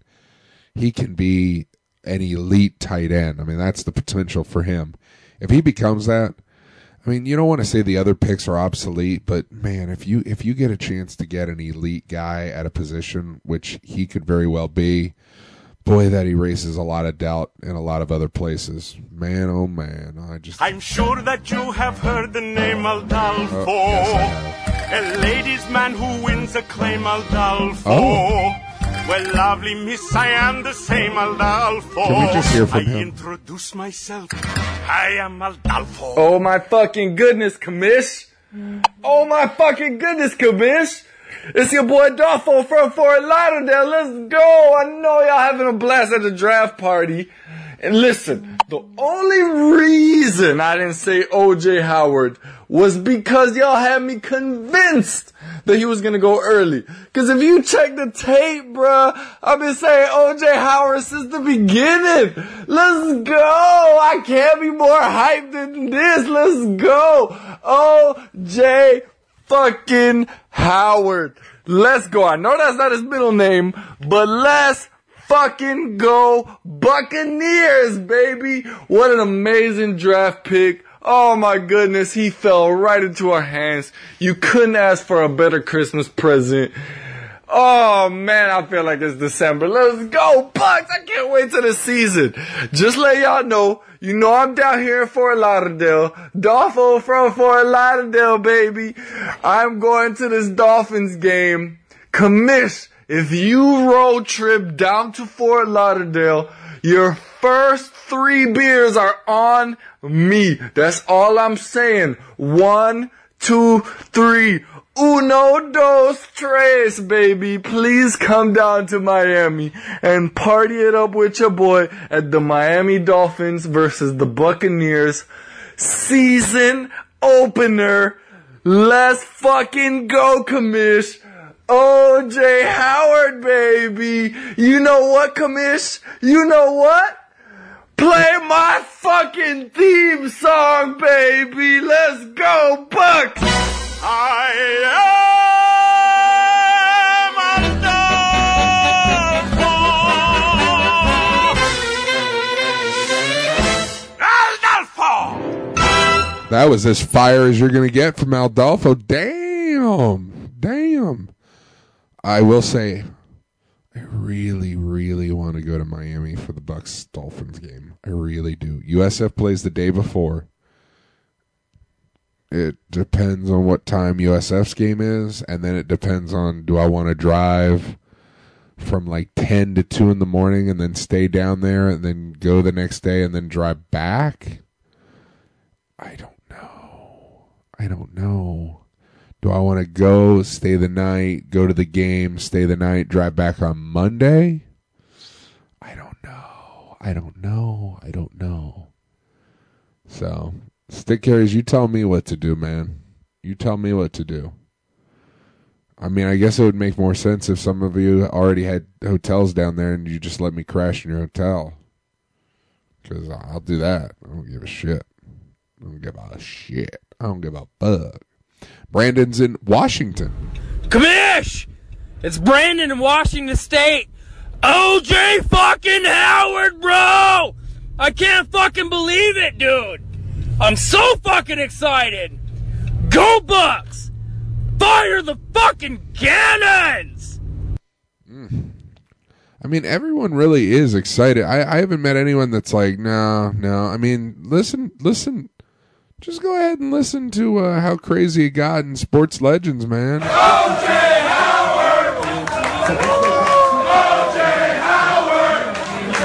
He can be an elite tight end. That's the potential for him. If he becomes that, you don't want to say the other picks are obsolete, but man, if you get a chance to get an elite guy at a position, which he could very well be, boy, that erases a lot of doubt in a lot of other places. Man, oh man, I'm sure that you have heard the name Aldalfo. Oh, yes, a ladies' man who wins a claim, Aldalfo. Oh. Well, lovely miss, I am the same Aldalfo. Can we just hear from I him? introduce myself. I am Aldalfo. Oh my fucking goodness, Commish. Oh my fucking goodness, Commish. It's your boy Dolfo from Fort Lauderdale. Let's go. I know y'all having a blast at the draft party. And listen, the only reason I didn't say O.J. Howard was because y'all had me convinced that he was going to go early. Because if you check the tape, bruh, I've been saying O.J. Howard since the beginning. Let's go. I can't be more hyped than this. Let's go. O.J. fucking Howard. Let's go. I know that's not his middle name, but let's fucking go Buccaneers, baby. What an amazing draft pick. Oh my goodness, he fell right into our hands. You couldn't ask for a better Christmas present. Oh man, I feel like it's December. Let's go, Bucks! I can't wait till the season. Just let y'all know, you know I'm down here in Fort Lauderdale. Dolpho from Fort Lauderdale, baby. I'm going to this Dolphins game. Commish, if you road trip down to Fort Lauderdale, your first 3 beers are on me. That's all I'm saying. 1, 2, 3. Uno, dos, tres, baby. Please come down to Miami and party it up with your boy at the Miami Dolphins versus the Buccaneers season opener. Let's fucking go, Commish. OJ Howard, baby. You know what, Commish? You know what? Play my fucking theme song, baby. Let's go, Bucks. That was as fire as you're going to get from Aldolfo. Damn. I will say, I really, really want to go to Miami for the Bucks-Dolphins game. I really do. USF plays the day before. It depends on what time USF's game is, and then it depends on, do I want to drive from like 10 to 2 in the morning and then stay down there and then go the next day and then drive back? I don't know. Do I want to go, stay the night, go to the game, stay the night, drive back on Monday? I don't know. So, Stick Carriers, you tell me what to do, man. You tell me what to do. I mean, I guess it would make more sense if some of you already had hotels down there and you just let me crash in your hotel. Because I'll do that. I don't give a shit. I don't give a fuck. Brandon's in Washington. Commish! It's Brandon in Washington State. OJ fucking Howard, bro! I can't fucking believe it, dude. I'm so fucking excited. Go Bucks! Fire the fucking cannons! I mean, everyone really is excited. I haven't met anyone that's like, no. I mean, listen. Just go ahead and listen to how crazy it got in Sports Legends, man. OJ Howard! OJ Howard!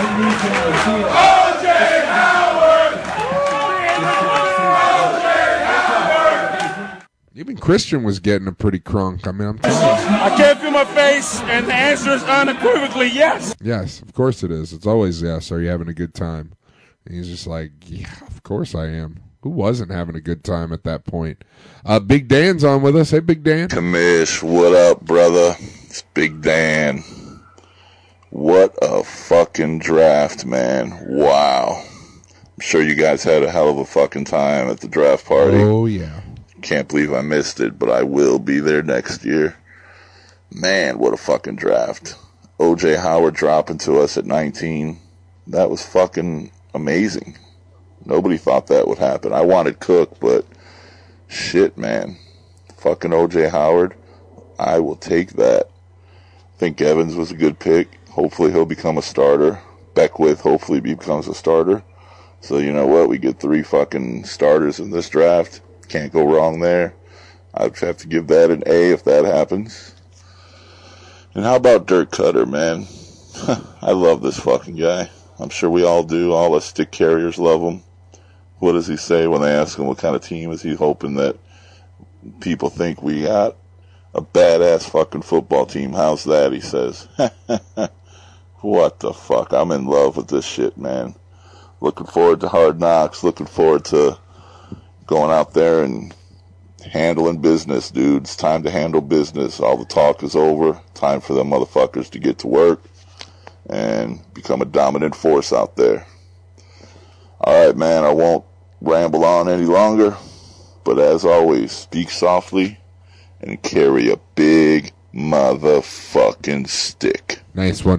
OJ Howard! Even Christian was getting a pretty crunk. I mean, I'm telling you. I can't feel my face, and the answer is unequivocally yes. Yes, of course it is. It's always yes. Are you having a good time? And he's just like, yeah, of course I am. Who wasn't having a good time at that point? Big Dan's on with us. Hey, Big Dan. Commish, what up, brother? It's Big Dan. What a fucking draft, man. Wow. I'm sure you guys had a hell of a fucking time at the draft party. Oh, yeah. Can't believe I missed it, but I will be there next year. Man, what a fucking draft. OJ Howard dropping to us at 19. That was fucking amazing. Nobody thought that would happen. I wanted Cook, but shit, man. Fucking OJ Howard, I will take that. I think Evans was a good pick. Hopefully he'll become a starter. Beckwith hopefully becomes a starter. So you know what? We get 3 fucking starters in this draft. Can't go wrong there. I'd have to give that an A if that happens. And how about Dirk Cutter, man? I love this fucking guy. I'm sure we all do. All us Stick Carriers love him. What does he say when they ask him what kind of team is he hoping that people think we got? A badass fucking football team. How's that, he says. What the fuck? I'm in love with this shit, man. Looking forward to Hard Knocks. Looking forward to going out there and handling business, dude. It's time to handle business. All the talk is over. Time for them motherfuckers to get to work and become a dominant force out there. Alright, man, I won't ramble on any longer, but as always, speak softly and carry a big motherfucking stick. Nice one.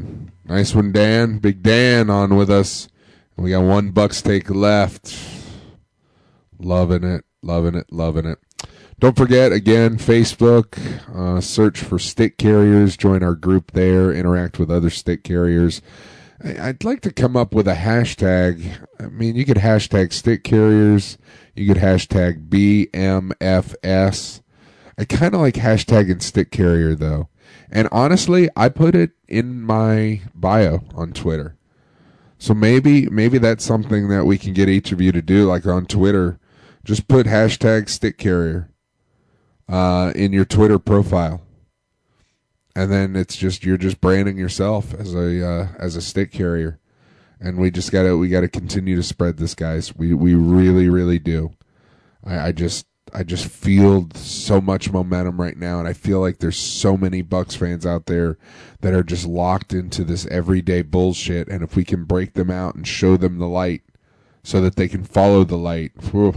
Nice one, Dan. Big Dan on with us. We got one Bucks take left. Loving it. Don't forget, again, Facebook, search for Stick Carriers. Join our group there. Interact with other Stick Carriers. I'd like to come up with a hashtag. I mean, you could hashtag Stick Carriers. You could hashtag BMFS. I kind of like hashtagging Stick Carrier, though. And honestly, I put it in my bio on Twitter. So maybe that's something that we can get each of you to do, like on Twitter. Just put hashtag Stick Carrier in your Twitter profile. And then you're just branding yourself as a Stick Carrier. And we gotta continue to spread this, guys. We really, really do. I just feel so much momentum right now, and I feel like there's so many Bucks fans out there that are just locked into this everyday bullshit, and if we can break them out and show them the light so that they can follow the light,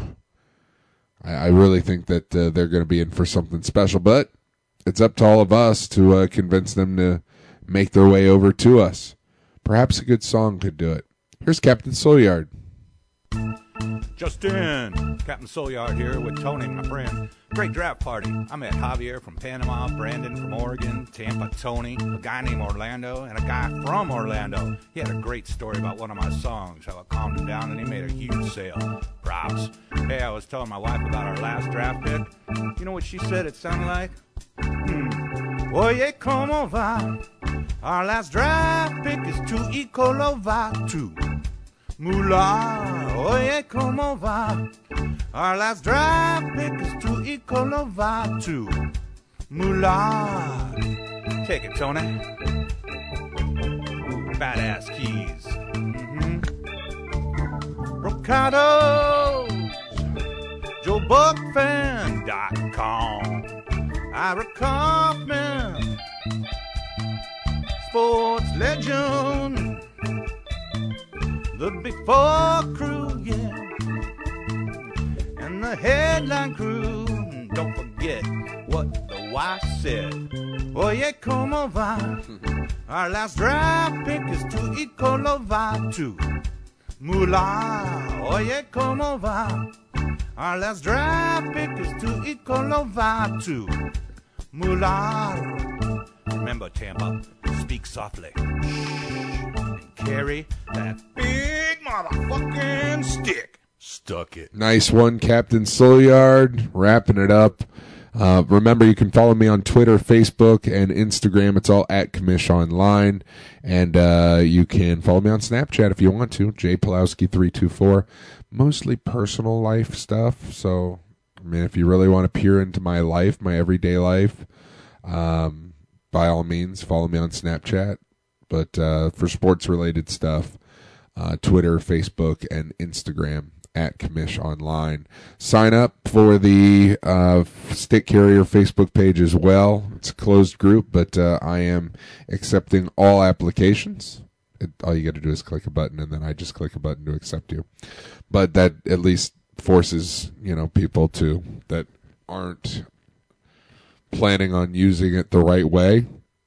I really think that they're going to be in for something special. But it's up to all of us to convince them to make their way over to us. Perhaps a good song could do it. Here's Captain Soulyard. Just in. Captain Soulyard here with Tony, my friend. Great draft party. I met Javier from Panama, Brandon from Oregon, Tampa, Tony, a guy named Orlando, and a guy from Orlando. He had a great story about one of my songs, how it calmed him down, and he made a huge sale. Props. Hey, I was telling my wife about our last draft pick. You know what she said it sounded like? Oye, como va? Our last draft pick is to Ikolova 2. Mula, oye, como va? Our last draft pick is to Ikolova 2. Mula. Take it, Tony. Ooh, badass keys. Brocados. JoeBuckFan.com. Ira Kaufman. Sports legend. The Big Four crew, yeah, and the headline crew. Don't forget what the wife said. Oye, como va? Our last draft pick is to Ikolova 2. Mula, oye, como va? Our last draft pick is to Ikolova 2. Mula. Remember, Tampa, speak softly. And carry that big motherfucking stick. Stuck it. Nice one, Captain Soulyard. Wrapping it up. Remember, you can follow me on Twitter, Facebook, and Instagram. It's all at Commish Online. And you can follow me on Snapchat if you want to. JPulowski324. Mostly personal life stuff. So, I mean, if you really want to peer into my life, my everyday life, by all means, follow me on Snapchat. But for sports-related stuff, Twitter, Facebook, and Instagram at Commish Online. Sign up for the Stick Carrier Facebook page as well. It's a closed group, but I am accepting all applications. All you got to do is click a button, and then I just click a button to accept you. But that at least forces, people that aren't planning on using it the right way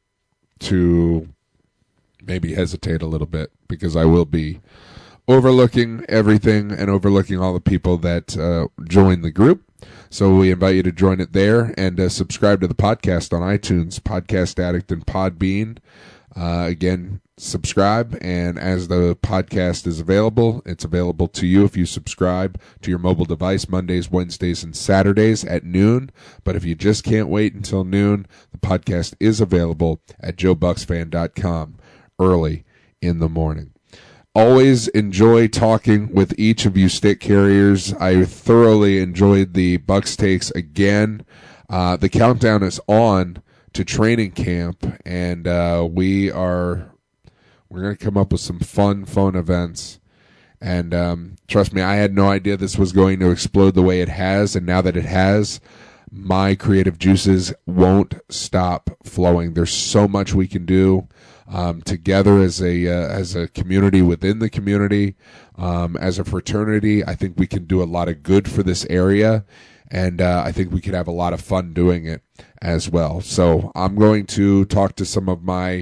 to maybe hesitate a little bit, because I will be overlooking everything and overlooking all the people that join the group. So we invite you to join it there and subscribe to the podcast on iTunes, Podcast Addict, and Podbean. Again, subscribe, and as the podcast is available, it's available to you if you subscribe to your mobile device Mondays, Wednesdays, and Saturdays at noon. But if you just can't wait until noon, the podcast is available at JoeBucksFan.com early in the morning. Always enjoy talking with each of you Stick Carriers. I thoroughly enjoyed the Bucks takes again. The countdown is on to training camp, and we're going to come up with some fun events. And trust me, I had no idea this was going to explode the way it has, and now that it has, my creative juices won't stop flowing. There's so much we can do together as a community within the community, as a fraternity. I think we can do a lot of good for this area, and I think we could have a lot of fun doing it as well. So I'm going to talk to some of my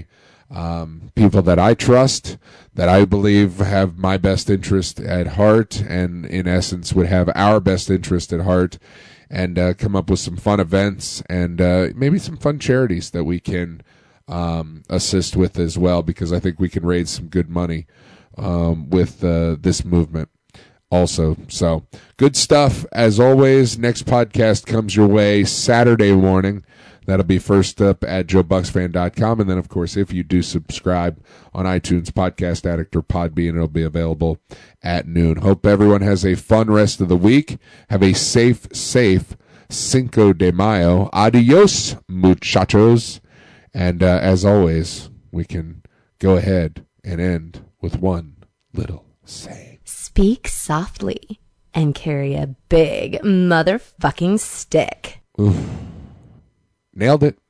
people that I trust, that I believe have my best interest at heart, and in essence would have our best interest at heart, and come up with some fun events and maybe some fun charities that we can assist with as well, because I think we can raise some good money with this movement also. So good stuff as always. Next podcast comes your way Saturday morning. That'll be first up at joebucksfan.com. And then, of course, if you do subscribe on iTunes, Podcast Addict, or Podbean, it'll be available at noon. Hope everyone has a fun rest of the week. Have a safe Cinco de Mayo. Adios, muchachos. And as always, we can go ahead and end with one little saying. Speak softly and carry a big motherfucking stick. Oof. Nailed it.